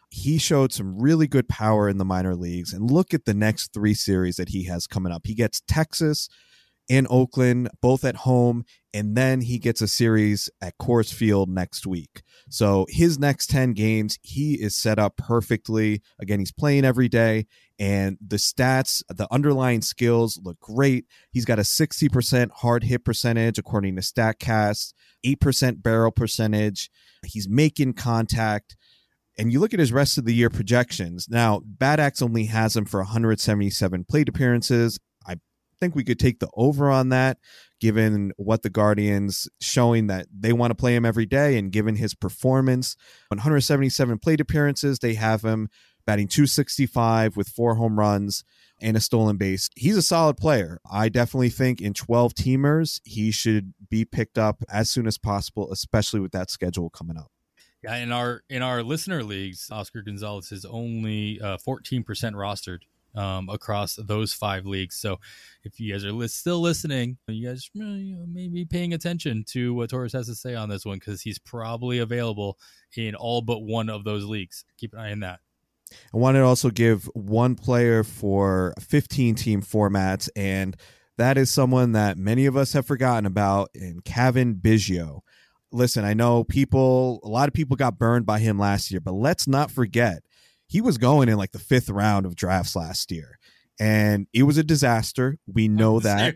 he showed some really good power in the minor leagues. And look at the next three series that he has coming up. He gets Texas and Oakland, both at home, and then he gets a series at Coors Field next week. So his next ten games, he is set up perfectly. Again, he's playing every day, and the stats, the underlying skills look great. He's got a sixty percent hard hit percentage, according to StatCast, eight percent barrel percentage. He's making contact. And you look at his rest of the year projections. Now, BATX only has him for one hundred seventy-seven plate appearances. I think we could take the over on that, given what the Guardians showing that they want to play him every day, and given his performance. one hundred seventy-seven plate appearances, they have him batting two sixty-five with four home runs and a stolen base. He's a solid player. I definitely think in twelve teamers, he should be picked up as soon as possible, especially with that schedule coming up. Yeah, in our in our listener leagues, Oscar Gonzalez is only uh, fourteen percent rostered um, across those five leagues. So if you guys are li- still listening, you guys you know, may be paying attention to what Torres has to say on this one, because he's probably available in all but one of those leagues. Keep an eye on that. I want to also give one player for fifteen-team formats, and that is someone that many of us have forgotten about, in Cavan Biggio. Listen, I know people, a lot of people got burned by him last year, but let's not forget, he was going in like the fifth round of drafts last year, and it was a disaster. We know that.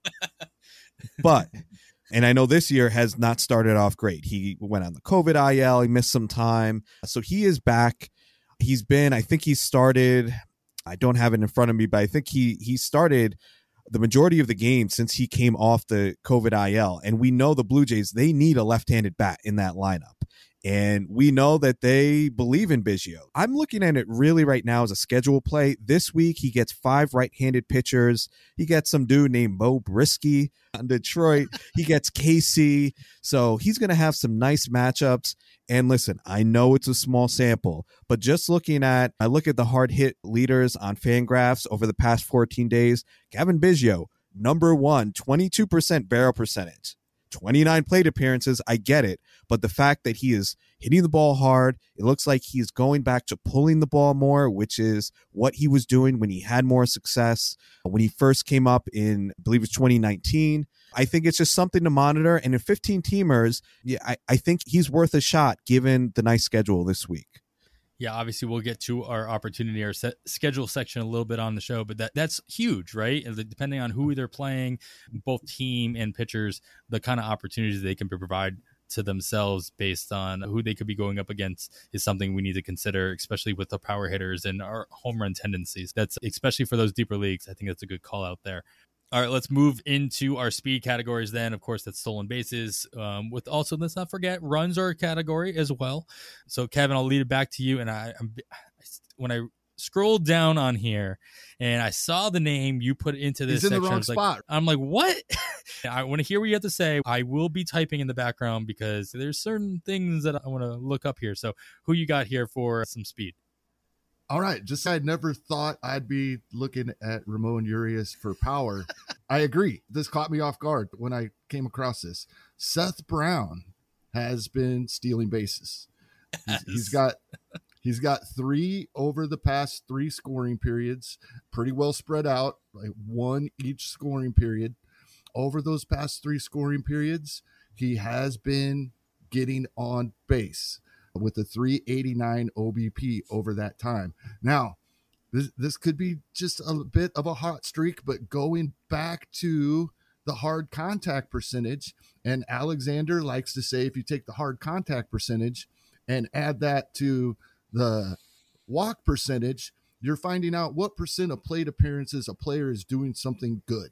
But, and I know this year has not started off great. He went on the COVID I L, he missed some time. So he is back. He's been, I think he started, I don't have it in front of me, but I think he he started the majority of the game since he came off the COVID I L. And we know the Blue Jays, they need a left-handed bat in that lineup. And we know that they believe in Biggio. I'm looking at it really right now as a schedule play. This week, he gets five right-handed pitchers. He gets some dude named Mo Brisky on Detroit. He gets K C. So he's going to have some nice matchups. And listen, I know it's a small sample, but just looking at, I look at the hard hit leaders on Fangraphs over the past fourteen days. Cavan Biggio, number one, twenty-two percent barrel percentage, twenty-nine plate appearances. I get it. But the fact that he is hitting the ball hard, it looks like he's going back to pulling the ball more, which is what he was doing when he had more success. When he first came up in, I believe it's twenty nineteen. I think it's just something to monitor. And in fifteen teamers, yeah, I, I think he's worth a shot given the nice schedule this week. Yeah, obviously we'll get to our opportunity, our set schedule section a little bit on the show, but that that's huge, right? Depending on who they're playing, both team and pitchers, the kind of opportunities they can provide to themselves based on who they could be going up against is something we need to consider, especially with the power hitters and our home run tendencies. That's especially for those deeper leagues. I think that's a good call out there. All right, let's move into our speed categories then. Of course, that's stolen bases. Um, with also, let's not forget, runs are a category as well. So, Kevin, I'll lead it back to you. And I, I'm, when I scrolled down on here and I saw the name you put into this He's in section, the wrong I was like, spot. I'm like, what? I want to hear what you have to say. I will be typing in the background because there's certain things that I want to look up here. So, who you got here for some speed? All right. Just I never thought I'd be looking at Ramon Urias for power. I agree. This caught me off guard when I came across this. Seth Brown has been stealing bases. He's, he's got he's got three over the past three scoring periods, pretty well spread out, like one each scoring period. Over those past three scoring periods, he has been getting on base with a three eighty-nine O B P over that time. Now, this this could be just a bit of a hot streak, but going back to the hard contact percentage, and Alexander likes to say if you take the hard contact percentage and add that to the walk percentage, you're finding out what percent of plate appearances a player is doing something good.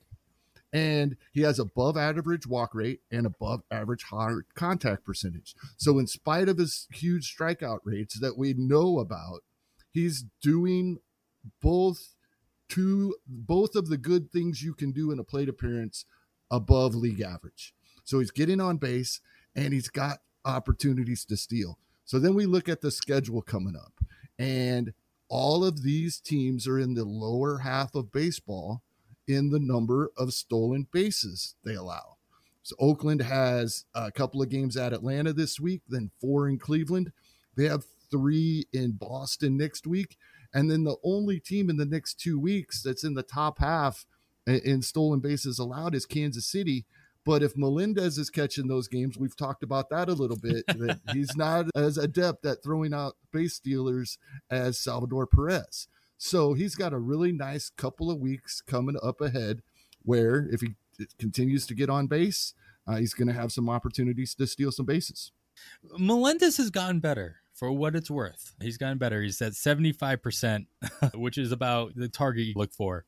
And he has above average walk rate and above average hard contact percentage. So in spite of his huge strikeout rates that we know about, he's doing both two, both of the good things you can do in a plate appearance above league average. So he's getting on base and he's got opportunities to steal. So then we look at the schedule coming up, and all of these teams are in the lower half of baseball in the number of stolen bases they allow. So Oakland has a couple of games at Atlanta this week, then four in Cleveland. They have three in Boston next week. And then the only team in the next two weeks that's in the top half in stolen bases allowed is Kansas City. But if Melendez is catching those games, we've talked about that a little bit, that he's not as adept at throwing out base stealers as Salvador Perez. So he's got a really nice couple of weeks coming up ahead where if he continues to get on base, uh, he's going to have some opportunities to steal some bases. Melendez has gotten better. For what it's worth, he's gotten better. He's at seventy-five percent, which is about the target you look for.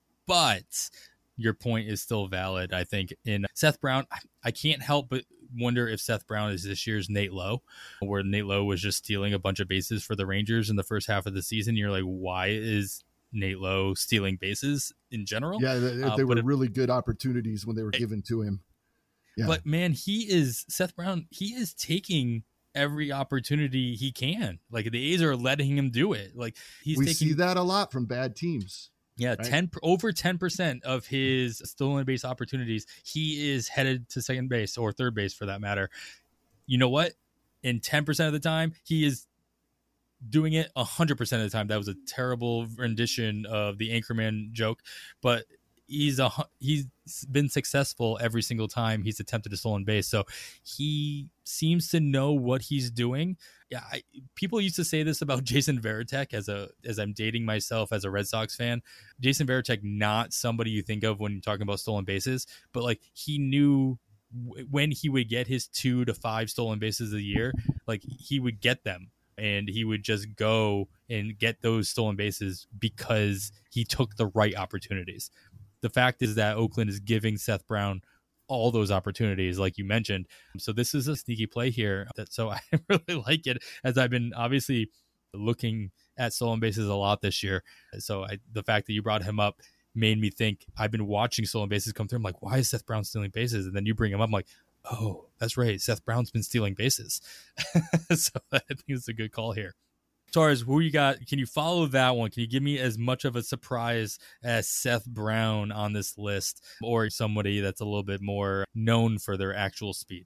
But your point is still valid, I think. In Seth Brown, I can't help but wonder if Seth Brown is this year's Nate Lowe, where Nate Lowe was just stealing a bunch of bases for the Rangers in the first half of the season. You're like, why is Nate Lowe stealing bases in general? Yeah, they, uh, they were it, really good opportunities when they were given to him. Yeah. But, man, he is – Seth Brown, he is taking – every opportunity he can. Like the A's are letting him do it. Like he's we taking, see that a lot from bad teams. Yeah, right? ten over ten percent of his stolen base opportunities, he is headed to second base or third base for that matter. You know what? In ten percent of the time, he is doing it one hundred percent of the time. That was a terrible rendition of the Anchorman joke, but he's a he's been successful every single time he's attempted a stolen base. So he seems to know what he's doing. Yeah, I, people used to say this about Jason Varitek as a as I'm dating myself as a Red Sox fan. Jason Varitek, not somebody you think of when you're talking about stolen bases, but like he knew w- when he would get his two to five stolen bases a year, like he would get them. And he would just go and get those stolen bases because he took the right opportunities. The fact is that Oakland is giving Seth Brown all those opportunities, like you mentioned. So this is a sneaky play here. That so I really like it, as I've been obviously looking at stolen bases a lot this year. So I, the fact that you brought him up made me think. I've been watching stolen bases come through. I'm like, why is Seth Brown stealing bases? And then you bring him up. I'm like, oh, that's right. Seth Brown's been stealing bases. So I think it's a good call here. Torres, who you got? Can you follow that one? Can you give me as much of a surprise as Seth Brown on this list, or somebody that's a little bit more known for their actual speed?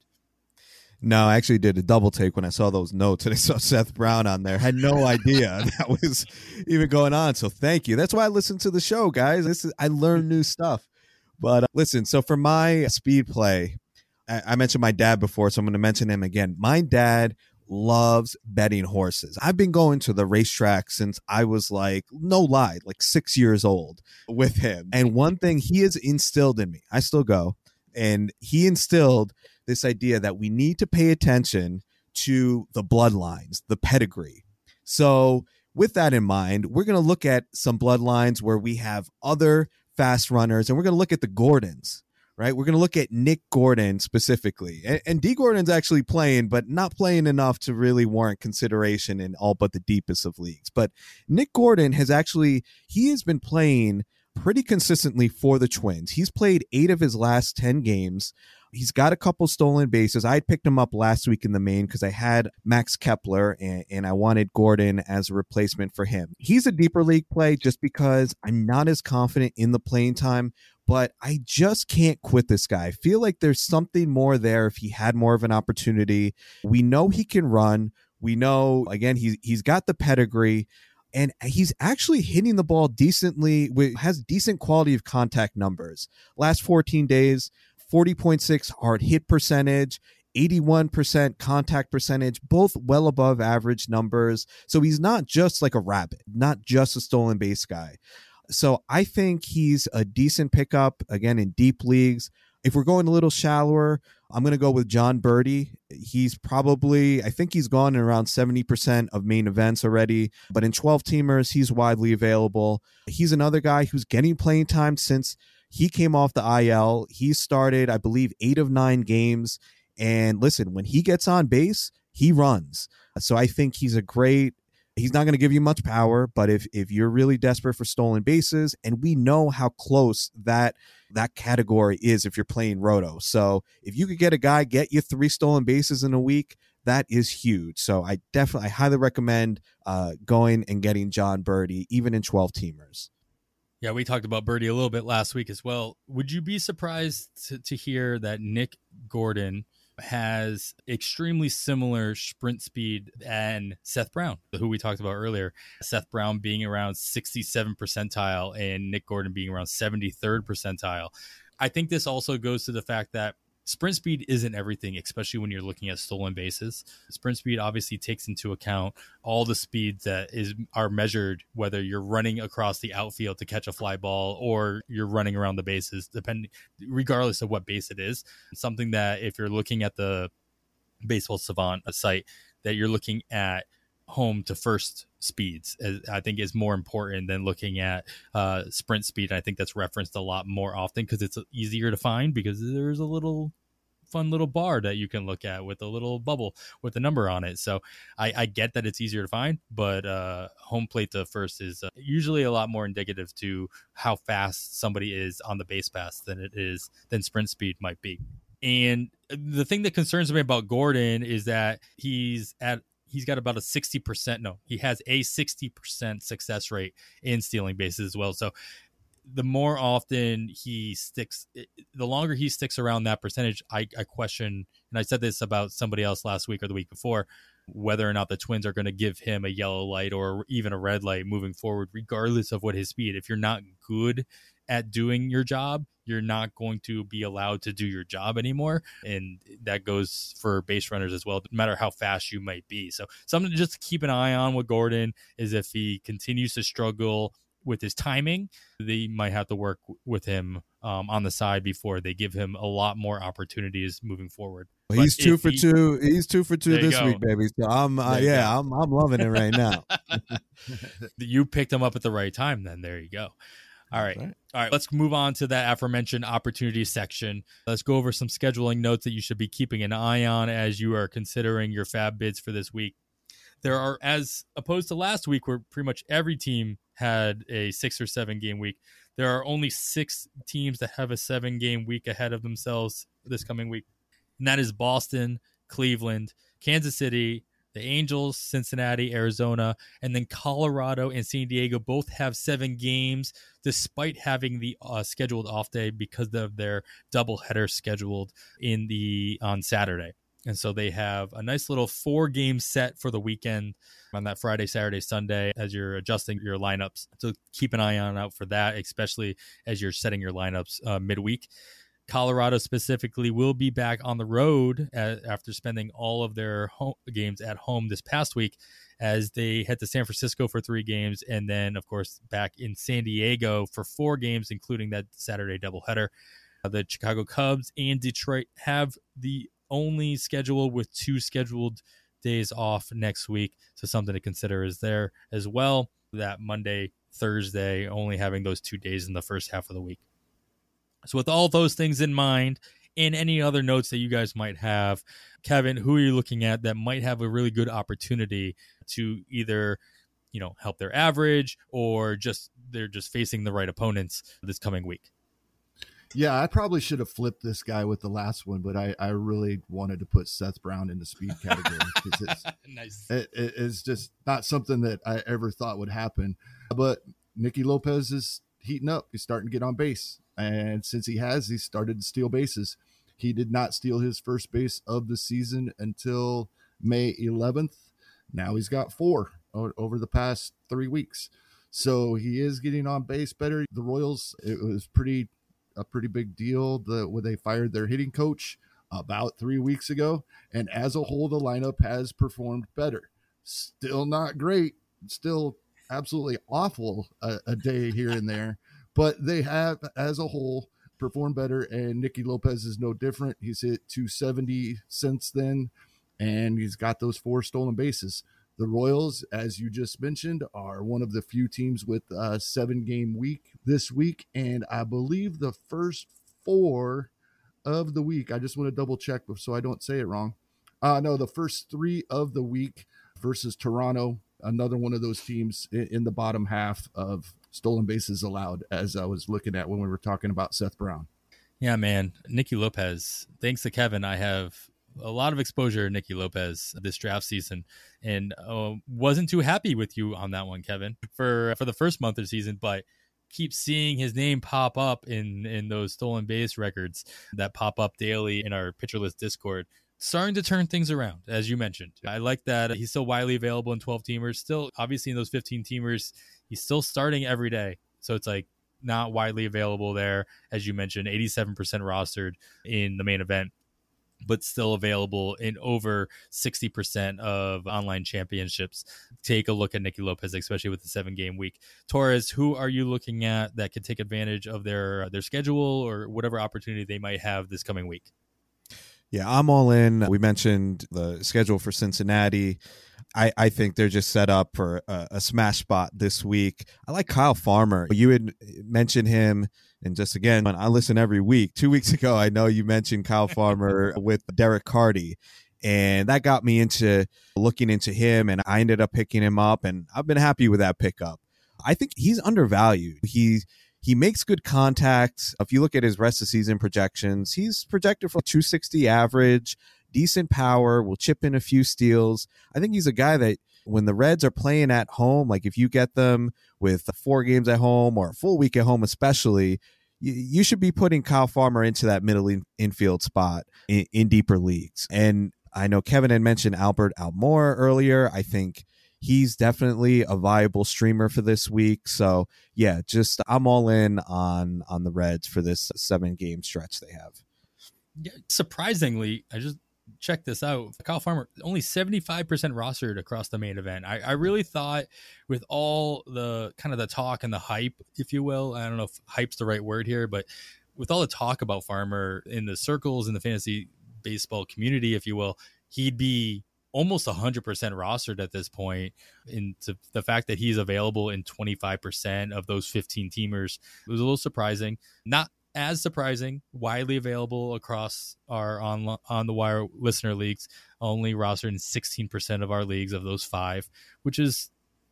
No, I actually did a double take when I saw those notes and I saw Seth Brown on there. I had no idea that was even going on. So thank you. That's why I listen to the show, guys. This is, I learn new stuff. But uh, listen, so for my speed play, I, I mentioned my dad before, so I'm going to mention him again. My dad loves betting horses. I've been going to the racetrack since I was like, no lie, like six years old with him. And one thing he has instilled in me, I still go, and he instilled this idea that we need to pay attention to the bloodlines, the pedigree. So with that in mind, we're going to look at some bloodlines where we have other fast runners, and we're going to look at the Gordons. Right, we're going to look at Nick Gordon specifically, and, and D. Gordon's actually playing, but not playing enough to really warrant consideration in all but the deepest of leagues. But Nick Gordon has actually, he has been playing pretty consistently for the Twins. He's played eight of his last ten games. He's got a couple stolen bases. I picked him up last week in the main because I had Max Kepler and, and I wanted Gordon as a replacement for him. He's a deeper league play just because I'm not as confident in the playing time, but I just can't quit this guy. I feel like there's something more there if he had more of an opportunity. We know he can run. We know, again, he's, he's got the pedigree. And he's actually hitting the ball decently, has decent quality of contact numbers. Last fourteen days, forty point six hard hit percentage, eighty-one percent contact percentage, both well above average numbers. So he's not just like a rabbit, not just a stolen base guy. So I think he's a decent pickup, again, in deep leagues. If we're going a little shallower, I'm going to go with John Birdie. He's probably, I think he's gone in around seventy percent of main events already, but in twelve teamers, he's widely available. He's another guy who's getting playing time since he came off the I L. He started, I believe, eight of nine games. And listen, when he gets on base, he runs. So I think he's a great, he's not going to give you much power, but if if you're really desperate for stolen bases, and we know how close that that category is if you're playing roto. So if you could get a guy, get you three stolen bases in a week, that is huge. So I definitely, I highly recommend uh, going and getting John Birdie, even in twelve teamers. Yeah, we talked about Birdie a little bit last week as well. Would you be surprised to, to hear that Nick Gordon has extremely similar sprint speed and Seth Brown, who we talked about earlier. Seth Brown being around sixty-seven percentile and Nick Gordon being around seventy-third percentile. I think this also goes to the fact that sprint speed isn't everything, especially when you're looking at stolen bases. Sprint speed obviously takes into account all the speeds that is are measured, whether you're running across the outfield to catch a fly ball or you're running around the bases, depending, regardless of what base it is. Something that if you're looking at the Baseball Savant, a site that you're looking at home to first speeds, I think is more important than looking at uh, sprint speed. I think that's referenced a lot more often because it's easier to find, because there's a little fun little bar that you can look at with a little bubble with a number on it. So I, I get that it's easier to find, but uh, home plate to first is uh, usually a lot more indicative to how fast somebody is on the base pass than it is than sprint speed might be. And the thing that concerns me about Gordon is that he's at He's got about a sixty percent. No, he has a sixty percent success rate in stealing bases as well. So the more often he sticks, the longer he sticks around that percentage, I, I question, and I said this about somebody else last week or the week before, whether or not the Twins are going to give him a yellow light or even a red light moving forward, regardless of what his speed. If you're not good at doing your job, you're not going to be allowed to do your job anymore. And that goes for base runners as well, no matter how fast you might be. So something to just keep an eye on with Gordon is if he continues to struggle with his timing, they might have to work with him um, on the side before they give him a lot more opportunities moving forward. Well, he's but two for he, two. He's two for two this go. week, baby. So I'm, uh, yeah, I'm, I'm loving it right now. You picked him up at the right time. Then there you go. All right. right. All right. Let's move on to that aforementioned opportunity section. Let's go over some scheduling notes that you should be keeping an eye on as you are considering your fab bids for this week. There are, as opposed to last week, where pretty much every team had a six or seven game week, there are only six teams that have a seven game week ahead of themselves this coming week. And that is Boston, Cleveland, Kansas City, the Angels, Cincinnati, Arizona, and then Colorado and San Diego both have seven games, despite having the uh, scheduled off day because of their doubleheader scheduled in the on Saturday. And so they have a nice little four game set for the weekend on that Friday, Saturday, Sunday as you're adjusting your lineups. So keep an eye on out for that, especially as you're setting your lineups uh, midweek. Colorado specifically will be back on the road at, after spending all of their home games at home this past week, as they head to San Francisco for three games and then, of course, back in San Diego for four games, including that Saturday doubleheader. Uh, the Chicago Cubs and Detroit have the only schedule with two scheduled days off next week, so something to consider is there as well. That Monday, Thursday, only having those two days in the first half of the week. So with all those things in mind and any other notes that you guys might have, Kevin, who are you looking at that might have a really good opportunity to either, you know, help their average or just they're just facing the right opponents this coming week? Yeah, I probably should have flipped this guy with the last one, but I, I really wanted to put Seth Brown in the speed category because it's nice. It, it, it's just not something that I ever thought would happen. But Nicky Lopez is heating up. He's starting to get on base. And since he has, he started to steal bases. He did not steal his first base of the season until May eleventh. Now he's got four over the past three weeks. So he is getting on base better. The Royals, it was pretty a pretty big deal the, when they fired their hitting coach about three weeks ago. And as a whole, the lineup has performed better. Still not great. Still absolutely awful a, a day here and there. But they have, as a whole, performed better, and Nicky Lopez is no different. He's hit two seventy since then, and he's got those four stolen bases. The Royals, as you just mentioned, are one of the few teams with a seven-game week this week, and I believe the first four of the week, I just want to double-check so I don't say it wrong. Uh, no, the first three of the week versus Toronto, another one of those teams in, in the bottom half of stolen bases allowed, as I was looking at when we were talking about Seth Brown. Yeah, man. Nicky Lopez. Thanks to Kevin, I have a lot of exposure to Nicky Lopez this draft season, and uh, wasn't too happy with you on that one, Kevin, for for the first month of the season. But keep seeing his name pop up in in those stolen base records that pop up daily in our Pitcher List Discord. Starting to turn things around, as you mentioned. I like that he's still widely available in twelve teamers. Still, obviously, in those fifteen teamers, he's still starting every day. So it's like not widely available there, as you mentioned, eighty-seven percent rostered in the main event, but still available in over sixty percent of online championships. Take a look at Nicky Lopez, especially with the seven game week. Torres, who are you looking at that could take advantage of their their schedule or whatever opportunity they might have this coming week? Yeah, I'm all in. We mentioned the schedule for Cincinnati. I, I think they're just set up for a, a smash spot this week. I like Kyle Farmer. You had mentioned him, and just again, I listen every week. Two weeks ago, I know you mentioned Kyle Farmer with Derek Carty, and that got me into looking into him, and I ended up picking him up, and I've been happy with that pickup. I think he's undervalued. He's He makes good contact. If you look at his rest of season projections, he's projected for two sixty average, decent power, will chip in a few steals. I think he's a guy that when the Reds are playing at home, like if you get them with four games at home or a full week at home especially, you, you should be putting Kyle Farmer into that middle in, infield spot in, in deeper leagues. And I know Kevin had mentioned Albert Almora earlier. I think he's definitely a viable streamer for this week. So yeah, just I'm all in on on the Reds for this seven game stretch they have. Yeah, surprisingly, I just checked this out. Kyle Farmer only seventy-five percent rostered across the main event. I, I really thought with all the kind of the talk and the hype, if you will, I don't know if hype's the right word here, but with all the talk about Farmer in the circles in the fantasy baseball community, if you will, he'd be almost one hundred percent rostered at this point. Into the fact that he's available in twenty-five percent of those fifteen teamers, it was a little surprising. Not as surprising, widely available across our on on the wire listener leagues, only rostered in sixteen percent of our leagues of those five, which is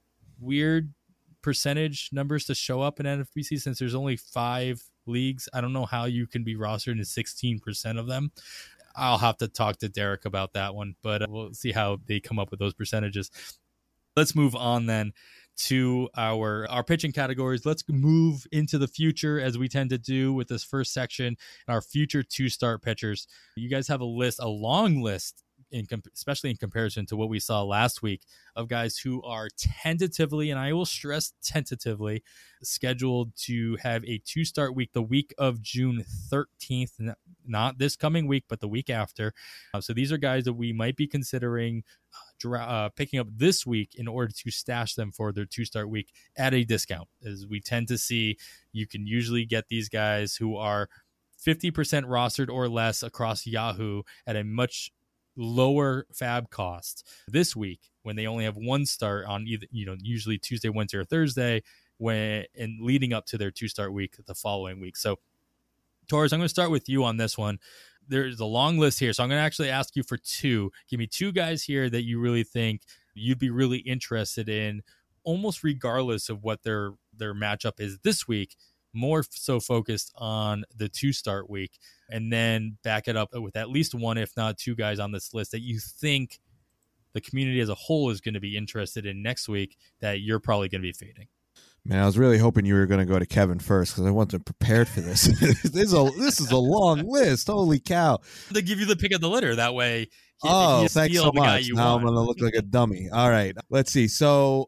weird percentage numbers to show up in N F B C since there's only five leagues. I don't know how you can be rostered in sixteen percent of them. I'll have to talk to Derek about that one, but we'll see how they come up with those percentages. Let's move on then to our, our pitching categories. Let's move into the future as we tend to do with this first section, our future two-start pitchers. You guys have a list, a long list, in especially in comparison to what we saw last week, of guys who are tentatively, and I will stress tentatively, scheduled to have a two-start week the week of June thirteenth, not this coming week, but the week after. Uh, so these are guys that we might be considering uh, uh, picking up this week in order to stash them for their two-start week at a discount. As we tend to see, you can usually get these guys who are fifty percent rostered or less across Yahoo at a much lower fab cost this week when they only have one start on either, you know, usually Tuesday, Wednesday, or Thursday, when and leading up to their two start week the following week. So Torres, I'm going to start with you on this one. There's a long list here, so I'm going to actually ask you for two. Give me two guys here that you really think you'd be really interested in, almost regardless of what their their matchup is this week, more so focused on the two start week, and then back it up with at least one, if not two guys on this list that you think the community as a whole is going to be interested in next week that you're probably going to be fading. Man, I was really hoping you were going to go to Kevin first because I wasn't prepared for this. this is a this is a long list. Holy cow! They give you the pick of the litter that way. He, oh, thanks so much. Now want. I'm going to look like a dummy. All right, let's see. So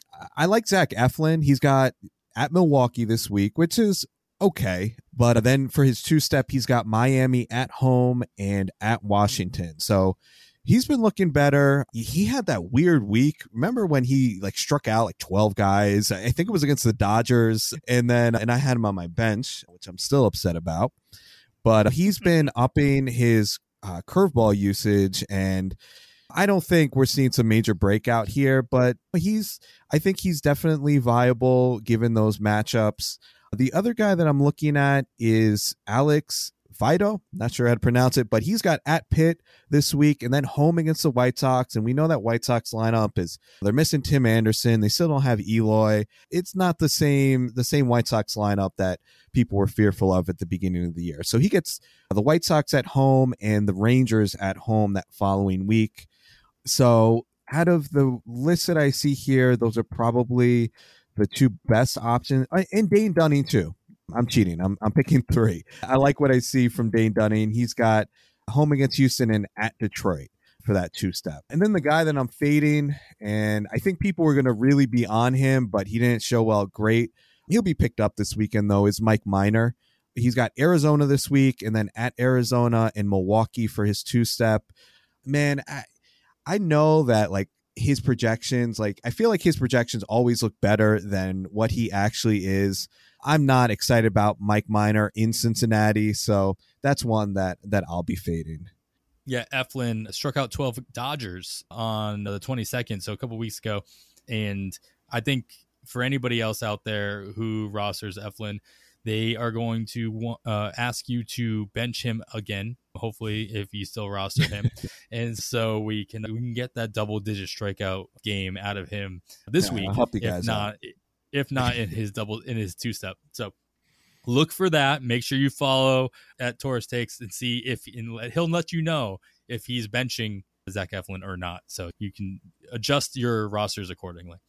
I like Zach Eflin. He's got at Milwaukee this week, which is okay. But then for his two-step, he's got Miami at home and at Washington. So he's been looking better. He had that weird week. Remember when he like struck out like twelve guys? I think it was against the Dodgers. And then and I had him on my bench, which I'm still upset about. But he's been upping his uh, curveball usage, and I don't think we're seeing some major breakout here, but he's, I think he's definitely viable given those matchups. The other guy that I'm looking at is Alex Vido. Not sure how to pronounce it, but he's got at Pitt this week and then home against the White Sox. And we know that White Sox lineup is, they're missing Tim Anderson. They still don't have Eloy. It's not the same, the same White Sox lineup that people were fearful of at the beginning of the year. So he gets the White Sox at home and the Rangers at home that following week. So out of the list that I see here, those are probably the two best options, and Dane Dunning too. I'm cheating. I'm I'm picking three. I like what I see from Dane Dunning. He's got home against Houston and at Detroit for that two-step. And then the guy that I'm fading, and I think people were going to really be on him, but he didn't show well great. He'll be picked up this weekend, though, is Mike Minor. He's got Arizona this week, and then at Arizona and Milwaukee for his two-step. Man, I, I know that, like, his projections, like, I feel like his projections always look better than what he actually is. I'm not excited about Mike Minor in Cincinnati, so that's one that that I'll be fading. Yeah, Eflin struck out twelve Dodgers on the twenty-second, so a couple weeks ago. And I think for anybody else out there who rosters Eflin, they are going to uh, ask you to bench him again, hopefully, if you still roster him. And so we can we can get that double-digit strikeout game out of him this yeah, week. I'll help you guys if not, out. if not in his double in his two-step. So look for that. Make sure you follow at Torres Takes and see if and he'll let you know if he's benching Zach Eflin or not. So you can adjust your rosters accordingly.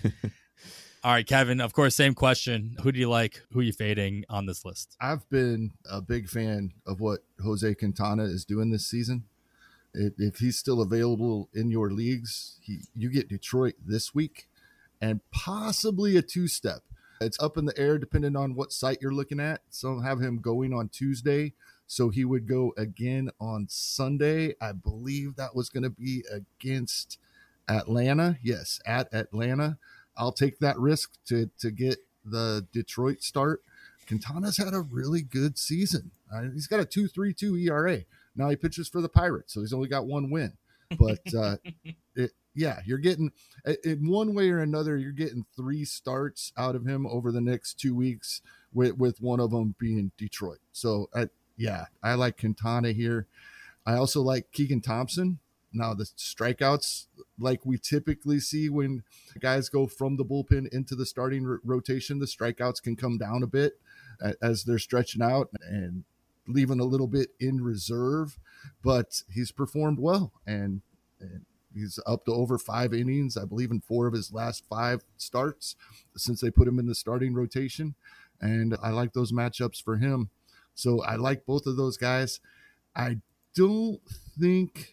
All right, Kevin, of course, same question. Who do you like? Who are you fading on this list? I've been a big fan of what Jose Quintana is doing this season. If, if he's still available in your leagues, he, you get Detroit this week and possibly a two-step. It's up in the air depending on what site you're looking at. Some have him going on Tuesday, so he would go again on Sunday. I believe that was going to be against Atlanta. Yes, at Atlanta. I'll take that risk to to get the Detroit start. Quintana's had a really good season. Uh, he's got a two point three two E R A. Now he pitches for the Pirates, so he's only got one win. But uh, it, yeah, you're getting in one way or another. You're getting three starts out of him over the next two weeks, with with one of them being Detroit. So I, yeah, I like Quintana here. I also like Keegan Thompson. Now the strikeouts, like we typically see when guys go from the bullpen into the starting r- rotation, the strikeouts can come down a bit as they're stretching out and leaving a little bit in reserve, but he's performed well and, and he's up to over five innings, I believe, in four of his last five starts since they put him in the starting rotation. And I like those matchups for him. So I like both of those guys. I don't think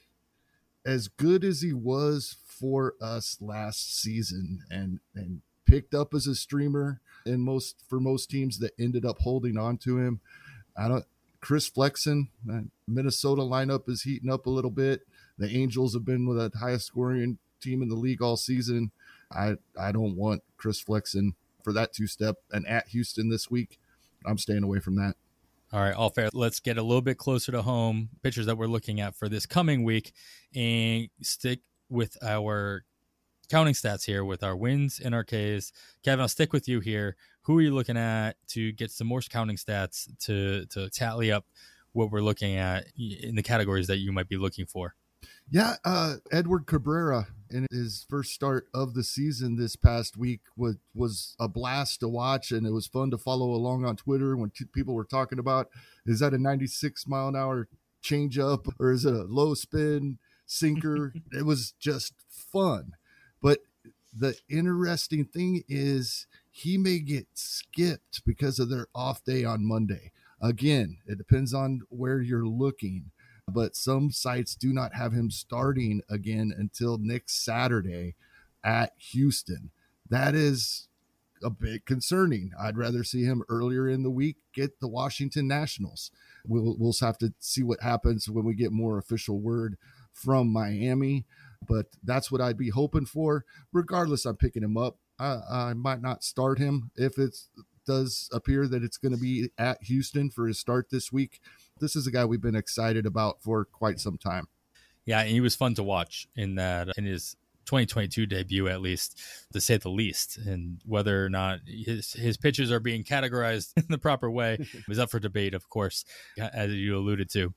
as good as he was for us last season and, and picked up as a streamer in most for most teams that ended up holding on to him. I don't, Chris Flexen, Minnesota lineup is heating up a little bit. The Angels have been with the highest scoring team in the league all season. I, I don't want Chris Flexen for that two-step. And at Houston this week, I'm staying away from that. All right, all fair. Let's get a little bit closer to home. Pitchers that we're looking at for this coming week and stick with our counting stats here with our wins and our Ks. Kevin, I'll stick with you here. Who are you looking at to get some more counting stats to, to tally up what we're looking at in the categories that you might be looking for? Yeah, uh, Edward Cabrera in his first start of the season this past week was was a blast to watch, and it was fun to follow along on Twitter when t- people were talking about, is that a ninety-six mile an hour changeup or is it a low spin sinker? It was just fun. But the interesting thing is he may get skipped because of their off day on Monday. Again, it depends on where you're looking. But some sites do not have him starting again until next Saturday at Houston. That is a bit concerning. I'd rather see him earlier in the week get the Washington Nationals. We'll, we'll have to see what happens when we get more official word from Miami. But that's what I'd be hoping for. Regardless, I'm picking him up. I, I might not start him if it does appear that it's going to be at Houston for his start this week. This is a guy we've been excited about for quite some time. Yeah, and he was fun to watch in that in his twenty twenty-two debut, at least, to say the least. And whether or not his his pitches are being categorized in the proper way is up for debate, of course, as you alluded to.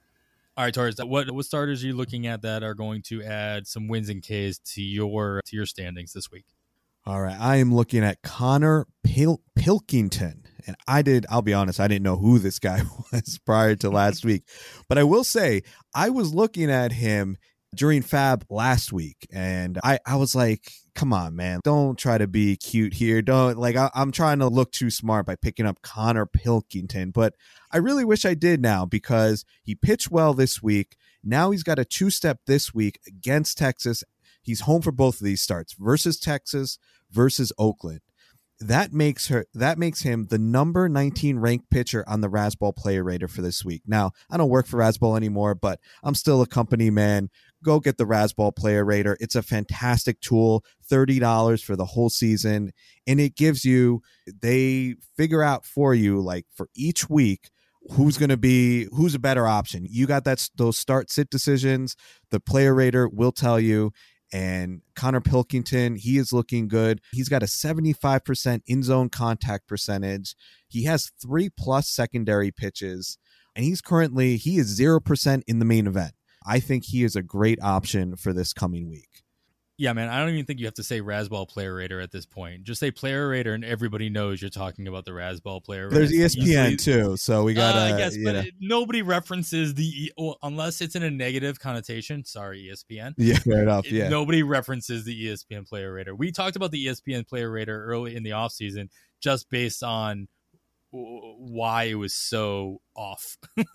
All right, Torres, what what starters are you looking at that are going to add some wins and Ks to your to your standings this week? All right, I am looking at Connor Pil- Pilkington. And I did, I'll be honest, I didn't know who this guy was prior to last week. But I will say, I was looking at him during Fab last week. And I, I was like, come on, man, don't try to be cute here. Don't like, I, I'm trying to look too smart by picking up Connor Pilkington, but I really wish I did now because he pitched well this week. Now he's got a two-step this week against Texas. He's home for both of these starts versus Texas versus Oakland. That makes her. That makes him the number nineteen ranked pitcher on the Razzball Player Rater for this week. Now, I don't work for Razzball anymore, but I'm still a company man. Go get the Razzball Player Rater. It's a fantastic tool, thirty dollars for the whole season, and it gives you. They figure out for you, like for each week, who's going to be who's a better option. You got that those start sit decisions. The Player Rater will tell you. And Connor Pilkington, he is looking good. He's got a seventy-five percent in-zone contact percentage. He has three plus secondary pitches, and he's currently, he is zero percent in the main event. I think he is a great option for this coming week. Yeah, man, I don't even think you have to say Razzball Player Rater at this point. Just say Player Rater, and everybody knows you're talking about the Razzball Player Rater. There's E S P N easily, too, so we got to. Uh, yes, but it, nobody references the well, unless it's in a negative connotation. Sorry, E S P N. Yeah, fair enough. It, yeah, nobody references the E S P N Player Rater. We talked about the E S P N Player Rater early in the offseason just based on why it was so off.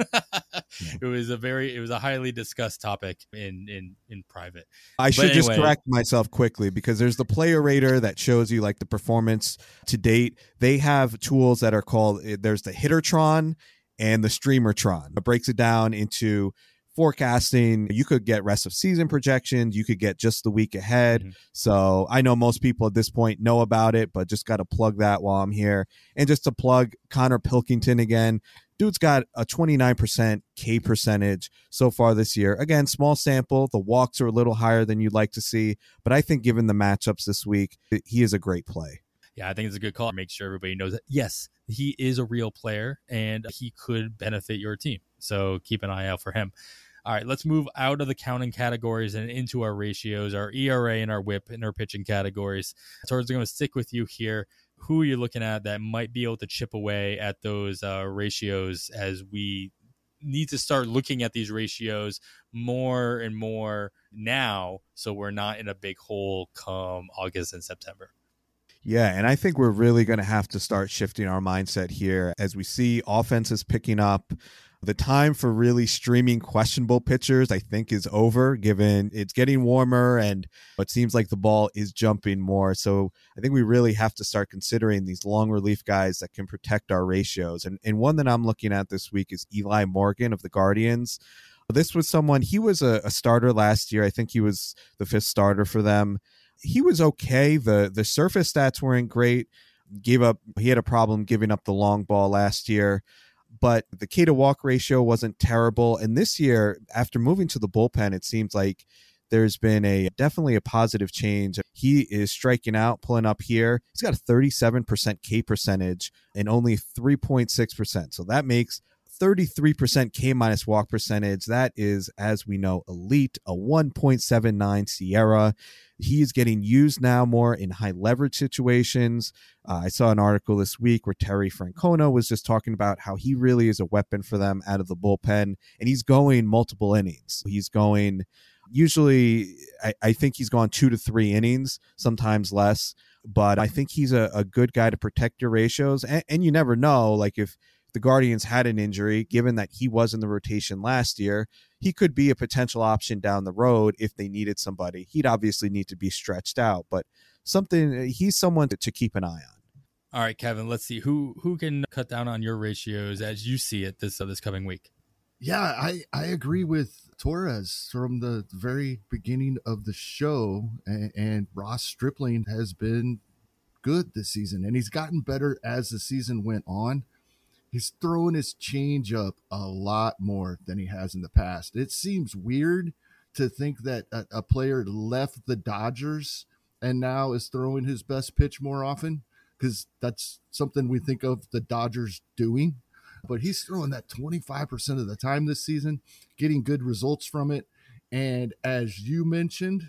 It was a very, it was a highly discussed topic in in in private. I should anyway, just correct myself quickly because there's the Player Rater that shows you like the performance to date. They have tools that are called, there's the Hittertron and the Streamertron. It breaks it down into forecasting. You could get rest of season projections. You could get just the week ahead. Mm-hmm. So I know most people at this point know about it, but just got to plug that while I'm here. And just to plug Connor Pilkington again, dude's got a twenty-nine percent K percentage so far this year. Again, small sample. The walks are a little higher than you'd like to see, but I think given the matchups this week, he is a great play. Yeah, I think it's a good call. Make sure everybody knows that, yes, he is a real player and he could benefit your team. So keep an eye out for him. All right, let's move out of the counting categories and into our ratios, our E R A and our whip and our pitching categories. So we're going to stick with you here. Who are you looking at that might be able to chip away at those uh, ratios as we need to start looking at these ratios more and more now so we're not in a big hole come August and September? Yeah, and I think we're really going to have to start shifting our mindset here as we see offenses picking up. The time for really streaming questionable pitchers, I think, is over, given it's getting warmer and it seems like the ball is jumping more. So I think we really have to start considering these long relief guys that can protect our ratios. And, and one that I'm looking at this week is Eli Morgan of the Guardians. This was someone, he was a, a starter last year. I think he was the fifth starter for them. He was okay. The, the surface stats weren't great. Gave up, he had a problem giving up the long ball last year. But the K to walk ratio wasn't terrible. And this year, after moving to the bullpen, it seems like there's been a definitely a positive change. He is striking out, pulling up here. He's got a thirty-seven percent K percentage and only three point six percent. So that makes thirty-three percent K minus walk percentage. That is, as we know, elite, a one point seven nine Sierra. He is getting used now more in high leverage situations. Uh, I saw an article this week where Terry Francona was just talking about how he really is a weapon for them out of the bullpen, and he's going multiple innings. He's going, usually, I, I think he's gone two to three innings, sometimes less, but I think he's a, a good guy to protect your ratios, and, and you never know, like if the Guardians had an injury, given that he was in the rotation last year, he could be a potential option down the road if they needed somebody. He'd obviously need to be stretched out, but something he's someone to, to keep an eye on. All right, Kevin, let's see who who can cut down on your ratios as you see it this uh, this coming week. Yeah, I, I agree with Torres from the very beginning of the show, and, and Ross Stripling has been good this season, and he's gotten better as the season went on. He's throwing his changeup a lot more than he has in the past. It seems weird to think that a, a player left the Dodgers and now is throwing his best pitch more often, because that's something we think of the Dodgers doing. But he's throwing that twenty-five percent of the time this season, getting good results from it. And as you mentioned,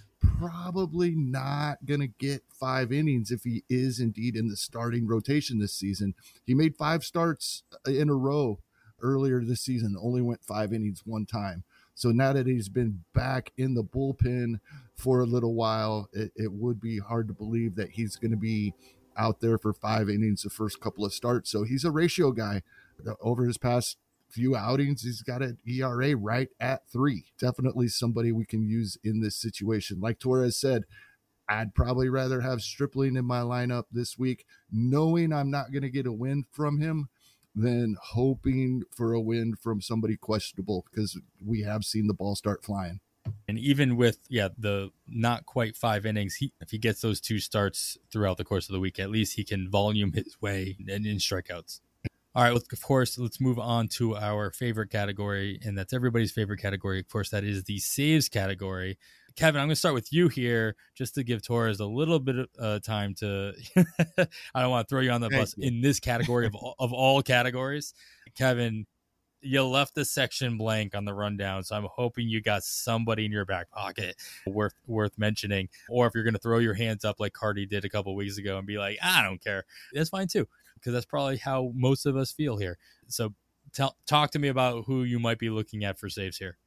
probably not going to get five innings if he is indeed in the starting rotation this season. He made five starts in a row earlier this season, only went five innings one time. So now that he's been back in the bullpen for a little while, it, it would be hard to believe that he's going to be out there for five innings the first couple of starts. So he's a ratio guy. Over his past few outings, he's got an E R A right at three. Definitely somebody we can use in this situation. Like Torres said, I'd probably rather have Stripling in my lineup this week, knowing I'm not going to get a win from him, than hoping for a win from somebody questionable, because we have seen the ball start flying. And even with, yeah, the not quite five innings, he, if he gets those two starts throughout the course of the week, at least he can volume his way in, in strikeouts. All right, of course, let's move on to our favorite category, and that's everybody's favorite category. Of course, that is the saves category. Kevin, I'm going to start with you here just to give Torres a little bit of uh, time to – I don't want to throw you on the Thank bus you. in this category of all, of all categories. Kevin, you left the section blank on the rundown, so I'm hoping you got somebody in your back pocket worth worth mentioning. Or if you're going to throw your hands up like Cardi did a couple weeks ago and be like, I don't care, that's fine too, because that's probably how most of us feel here. So tell, talk to me about who you might be looking at for saves here.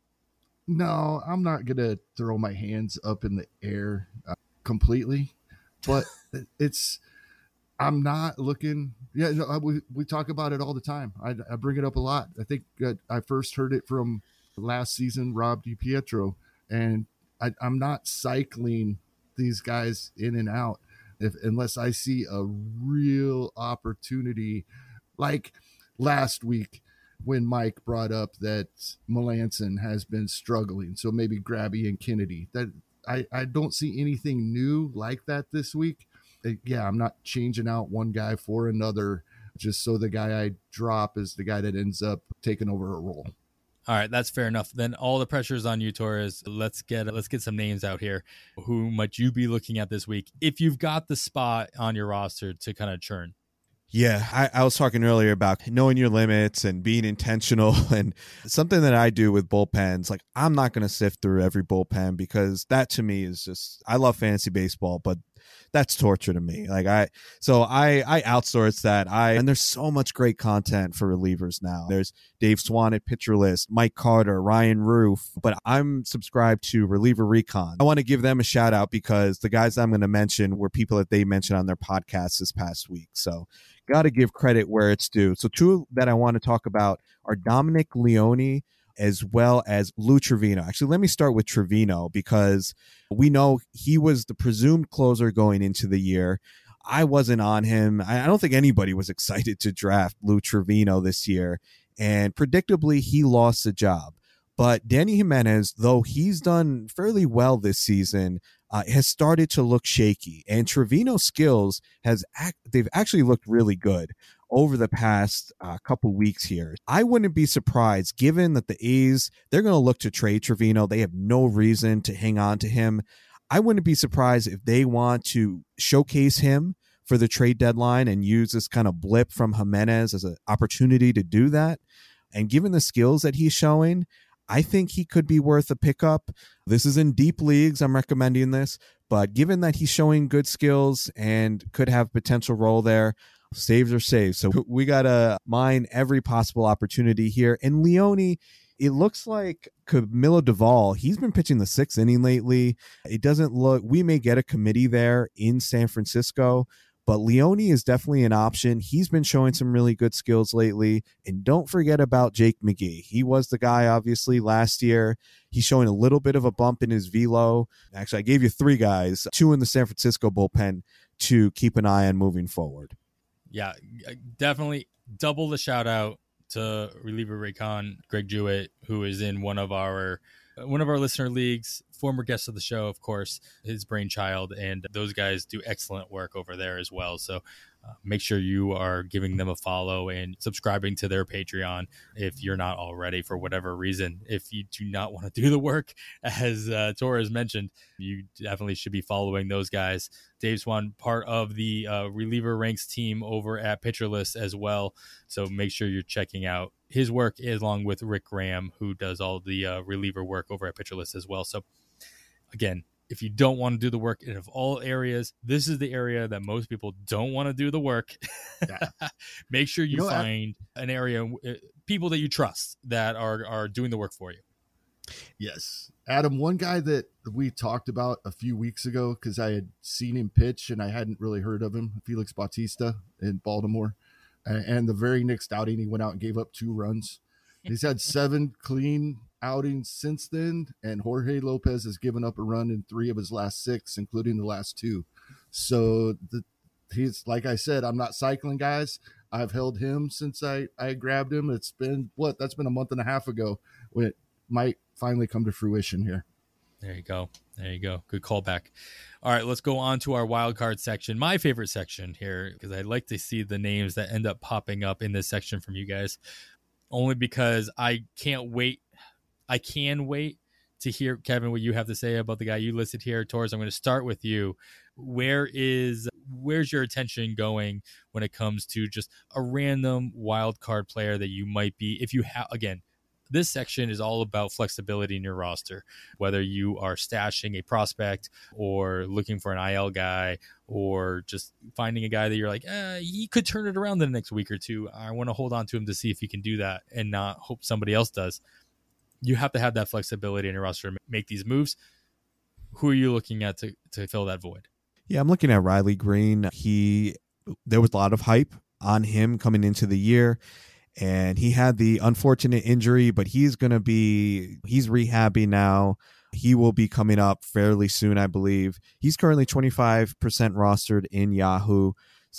No, I'm not going to throw my hands up in the air uh, completely, but it's, I'm not looking. Yeah, no, we, we talk about it all the time. I, I bring it up a lot. I think that I first heard it from last season, Rob DiPietro, and I, I'm not cycling these guys in and out if unless I see a real opportunity, like last week when Mike brought up that Melanson has been struggling. So maybe Grabby and Kennedy. That I, I don't see anything new like that this week. Yeah, I'm not changing out one guy for another just so the guy I drop is the guy that ends up taking over a role. All right, that's fair enough. Then all the pressure is on you, Torres. Let's get let's get some names out here. Who might you be looking at this week if you've got the spot on your roster to kind of churn? Yeah, I, I was talking earlier about knowing your limits and being intentional, and something that I do with bullpens. Like, I'm not going to sift through every bullpen, because that to me is just, I love fantasy baseball, but that's torture to me. Like I, so I, I outsource that. I, and there's so much great content for relievers now. There's Dave Swan at Pitcher List, Mike Carter, Ryan Roof, but I'm subscribed to Reliever Recon. I want to give them a shout out because the guys I'm going to mention were people that they mentioned on their podcast this past week. So got to give credit where it's due. So two that I want to talk about are Dominic Leone as well as Lou Trevino. Actually, let me start with Trevino because we know he was the presumed closer going into the year. I wasn't on him. I don't think anybody was excited to draft Lou Trevino this year, and predictably he lost the job. But Danny Jimenez, though he's done fairly well this season, uh, has started to look shaky, and Trevino's skills has act- they've actually looked really good over the past uh, couple weeks here. I wouldn't be surprised, given that the A's, they're going to look to trade Trevino. They have no reason to hang on to him. I wouldn't be surprised if they want to showcase him for the trade deadline and use this kind of blip from Jimenez as an opportunity to do that. And given the skills that he's showing, I think he could be worth a pickup. This is in deep leagues. I'm recommending this, but given that he's showing good skills and could have potential role there, saves are saves. So we got to mine every possible opportunity here. And Leone, it looks like Camilo Doval, he's been pitching the sixth inning lately. It doesn't look, we may get a committee there in San Francisco, but Leone is definitely an option. He's been showing some really good skills lately. And don't forget about Jake McGee. He was the guy, obviously, last year. He's showing a little bit of a bump in his velo. Actually, I gave you three guys, two in the San Francisco bullpen to keep an eye on moving forward. Yeah, definitely double the shout out to Reliever Raycon, Greg Jewett, who is in one of our one of our listener leagues, former guest of the show, of course, his brainchild, and those guys do excellent work over there as well. So uh, make sure you are giving them a follow and subscribing to their Patreon if you're not already, for whatever reason. If you do not want to do the work, as uh, Torres mentioned, you definitely should be following those guys. Dave Swan, part of the uh, Reliever Ranks team over at Pitcher List as well. So make sure you're checking out his work along with Rick Graham, who does all the uh, reliever work over at Pitcher List as well. So again, if you don't want to do the work in of all areas, this is the area that most people don't want to do the work. Yeah. Make sure you, you know, find I, an area, uh, people that you trust that are, are doing the work for you. Yes. Adam, one guy that we talked about a few weeks ago because I had seen him pitch and I hadn't really heard of him, Felix Bautista in Baltimore. And the very next outing, he went out and gave up two runs. He's had seven clean outings since then, and Jorge Lopez has given up a run in three of his last six, including the last two. So the, he's, like I said, I'm not cycling guys. I've held him since I, I grabbed him. It's been, what, that's been a month and a half ago when it might finally come to fruition here. There you go. There you go. Good callback. All right, let's go on to our wild card section. My favorite section here, because I'd like to see the names that end up popping up in this section from you guys, only because I can't wait. I can wait to hear, Kevin, what you have to say about the guy you listed here. Torres, I'm going to start with you. Where is, where's your attention going when it comes to just a random wild card player that you might be, if you have, again, this section is all about flexibility in your roster, whether you are stashing a prospect or looking for an I L guy or just finding a guy that you're like, eh, he could turn it around in the next week or two. I want to hold on to him to see if he can do that and not hope somebody else does. You have to have that flexibility in your roster to make these moves. Who are you looking at to, to fill that void? Yeah, I'm looking at Riley Green. He, there was a lot of hype on him coming into the year. And he had the unfortunate injury, but he's going to be, he's rehabbing now. He will be coming up fairly soon, I believe. He's currently twenty-five percent rostered in Yahoo.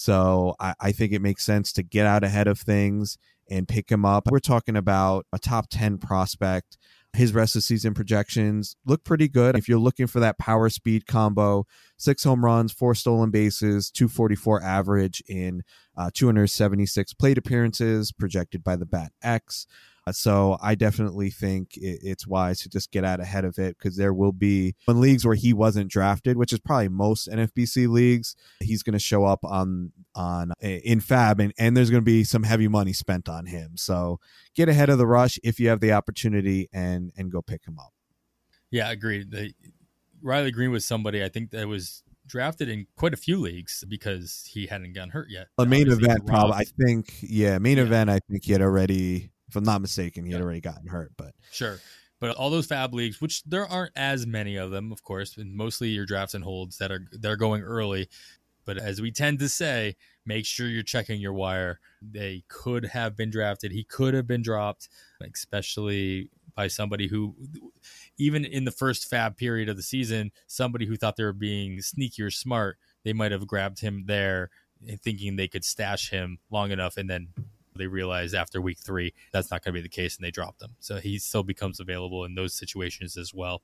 So I, I think it makes sense to get out ahead of things and pick him up. We're talking about a top ten prospect. His rest of season projections look pretty good. If you're looking for that power speed combo, six home runs, four stolen bases, two forty-four average in uh, two hundred seventy-six plate appearances projected by the Bat X. Uh, so I definitely think it, it's wise to just get out ahead of it because there will be in leagues where he wasn't drafted, which is probably most N F B C leagues. He's going to show up on on in Fab and, and there's going to be some heavy money spent on him. So get ahead of the rush if you have the opportunity and and go pick him up. Yeah, agreed. The, Riley Green was somebody I think that was drafted in quite a few leagues because he hadn't gotten hurt yet. A main Obviously, event, probably. I think, yeah, main yeah. event. I think he had already, if I'm not mistaken, he had yeah. already gotten hurt. But sure. But all those Fab leagues, which there aren't as many of them, of course, and mostly your drafts and holds that are that are going early. But as we tend to say, make sure you're checking your wire. They could have been drafted. He could have been dropped, especially by somebody who, even in the first Fab period of the season, somebody who thought they were being sneaky or smart, they might have grabbed him there thinking they could stash him long enough. And then they realized after week three, that's not going to be the case. And they dropped him. So he still becomes available in those situations as well.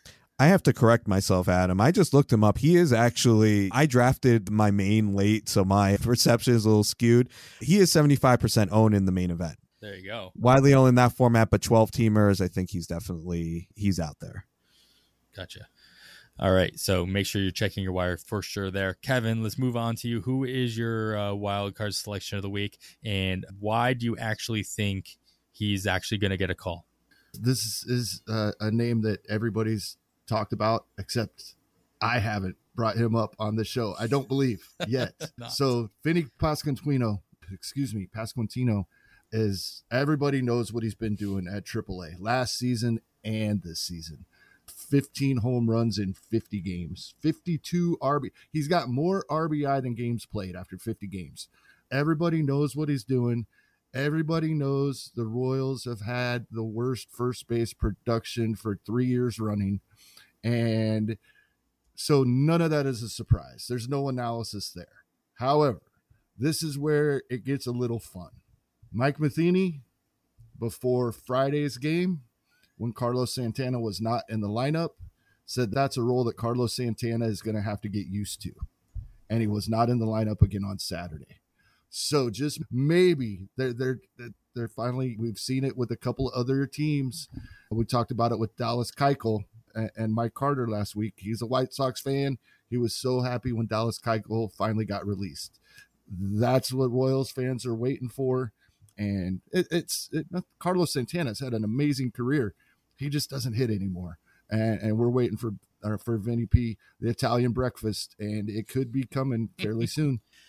I have to correct myself, Adam. I just looked him up. He is actually, I drafted my main late, so my perception is a little skewed. He is seventy-five percent owned in the main event. There you go. Widely owned in that format, but twelve teamers, I think he's definitely, he's out there. Gotcha. All right. So make sure you're checking your wire for sure there. Kevin, let's move on to you. Who is your uh, wild card selection of the week? And why do you actually think he's actually going to get a call? This is uh, a name that everybody's talked about, except I haven't brought him up on the show. I don't believe yet. So Vinny Pasquantino, excuse me, Pasquantino is, everybody knows what he's been doing at triple A last season and this season. fifteen home runs in fifty games, fifty-two R B. He's got more R B I than games played after fifty games. Everybody knows what he's doing. Everybody knows the Royals have had the worst first base production for three years running. And so none of that is a surprise. There's no analysis there. However, this is where it gets a little fun. Mike Matheny, before Friday's game, when Carlos Santana was not in the lineup, said that's a role that Carlos Santana is going to have to get used to. And he was not in the lineup again on Saturday. So just maybe they're, they're, they're finally, we've seen it with a couple of other teams. We talked about it with Dallas Keuchel and Mike Carter last week. He's a White Sox fan. He was so happy when Dallas Keuchel finally got released. That's what Royals fans are waiting for. And it, it's it, Carlos Santana's had an amazing career. He just doesn't hit anymore. And, and we're waiting for uh, for Vinny P, the Italian breakfast, and it could be coming fairly soon.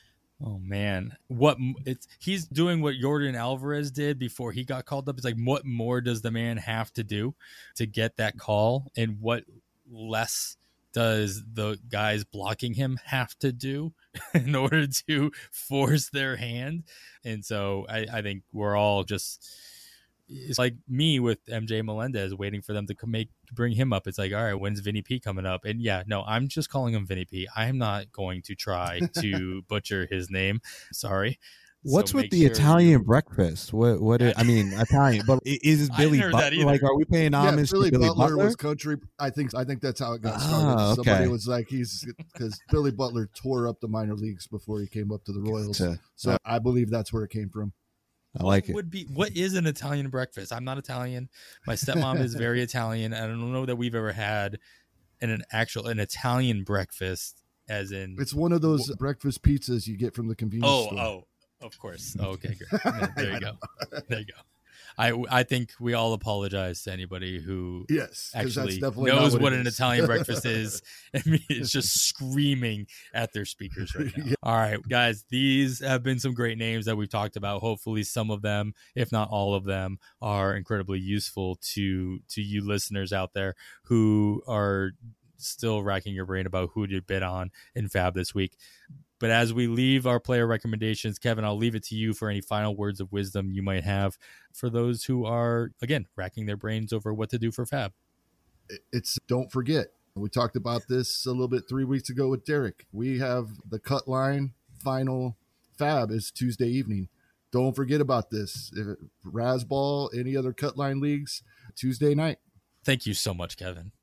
Oh man, what it's he's doing what Jordan Alvarez did before he got called up. It's like, what more does the man have to do to get that call, and what less does the guys blocking him have to do in order to force their hand? And so I, I think we're all just, it's like me with M J Melendez waiting for them to make bring him up. It's like, all right, when's Vinny P coming up? And yeah, no, I'm just calling him Vinny P. I'm not going to try to butcher his name. Sorry. What's So with make the sure Italian you- breakfast? What? What? Is, I mean, Italian, but i- is I Billy hadn't heard that Butler? either. Like, are we paying Yeah, homage Billy, to Billy Butler, Butler? was country. I think I think that's how it got started. Ah, okay. Somebody was like, he's because Billy Butler tore up the minor leagues before he came up to the Royals. Gotcha. So Yeah. I believe that's where it came from. I like what it. would be what is an Italian breakfast? I'm not Italian. My stepmom is very Italian. I don't know that we've ever had an, an actual an Italian breakfast, as in It's one of those breakfast pizzas you get from the convenience oh store. oh of course. Oh, okay, great. Yeah, there you go. There you go. I I think we all apologize to anybody who Yes, 'cause that's actually definitely not knows what what it an is. Italian breakfast is. I mean, it's just screaming at their speakers right now. Yeah. All right, guys, these have been some great names that we've talked about. Hopefully some of them, if not all of them, are incredibly useful to to you listeners out there who are still racking your brain about who to bid on in Fab this week. But as we leave our player recommendations, Kevin, I'll leave it to you for any final words of wisdom you might have for those who are, again, racking their brains over what to do for Fab. It's don't forget. We talked about this a little bit three weeks ago with Derek. We have the cut line final Fab is Tuesday evening. Don't forget about this. If Razzball, any other cut line leagues, Tuesday night. Thank you so much, Kevin.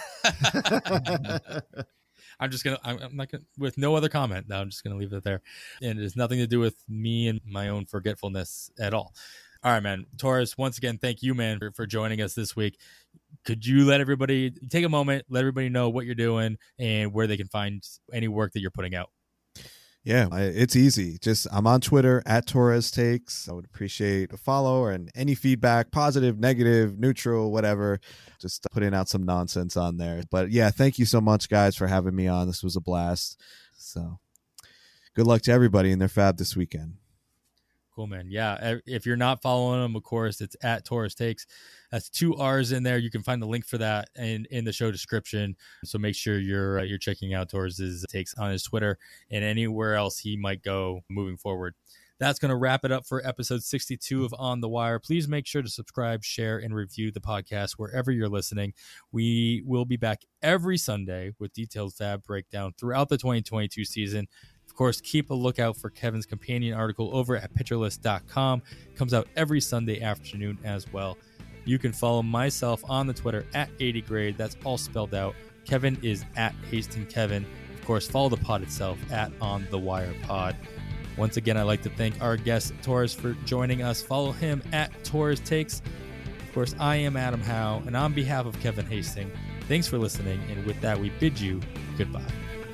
I'm just gonna. I'm I'm not gonna. With no other comment. No, I'm just gonna leave it there. And it has nothing to do with me and my own forgetfulness at all. All right, man. Torres, once again, thank you, man, for, for joining us this week. Could you let everybody take a moment, let everybody know what you're doing and where they can find any work that you're putting out? Yeah, I, it's easy. Just I'm on Twitter at Torres Takes. I would appreciate a follow and any feedback, positive, negative, neutral, whatever. Just putting out some nonsense on there. But yeah, thank you so much, guys, for having me on. This was a blast. So good luck to everybody in their Fab this weekend. Cool, man. Yeah. If you're not following them, of course, it's at Torres Takes. That's two R's in there. You can find the link for that in, in the show description. So make sure you're uh, you're checking out Torres' takes on his Twitter and anywhere else he might go moving forward. That's going to wrap it up for episode sixty-two of On the Wire. Please make sure to subscribe, share, and review the podcast wherever you're listening. We will be back every Sunday with detailed Fab breakdown throughout the twenty twenty-two season. Of course, keep a lookout for Kevin's companion article over at pitcher list dot com. It comes out every Sunday afternoon as well. You can follow myself on the Twitter at eighty grade. That's all spelled out. Kevin is at Haston Kevin. Of course, follow the pod itself at On the Wire Pod. Once again, I'd like to thank our guest Torres for joining us. Follow him at Torres Takes. Of course, I am Adam Howe, and on behalf of Kevin Hastings, thanks for listening. And with that, we bid you goodbye.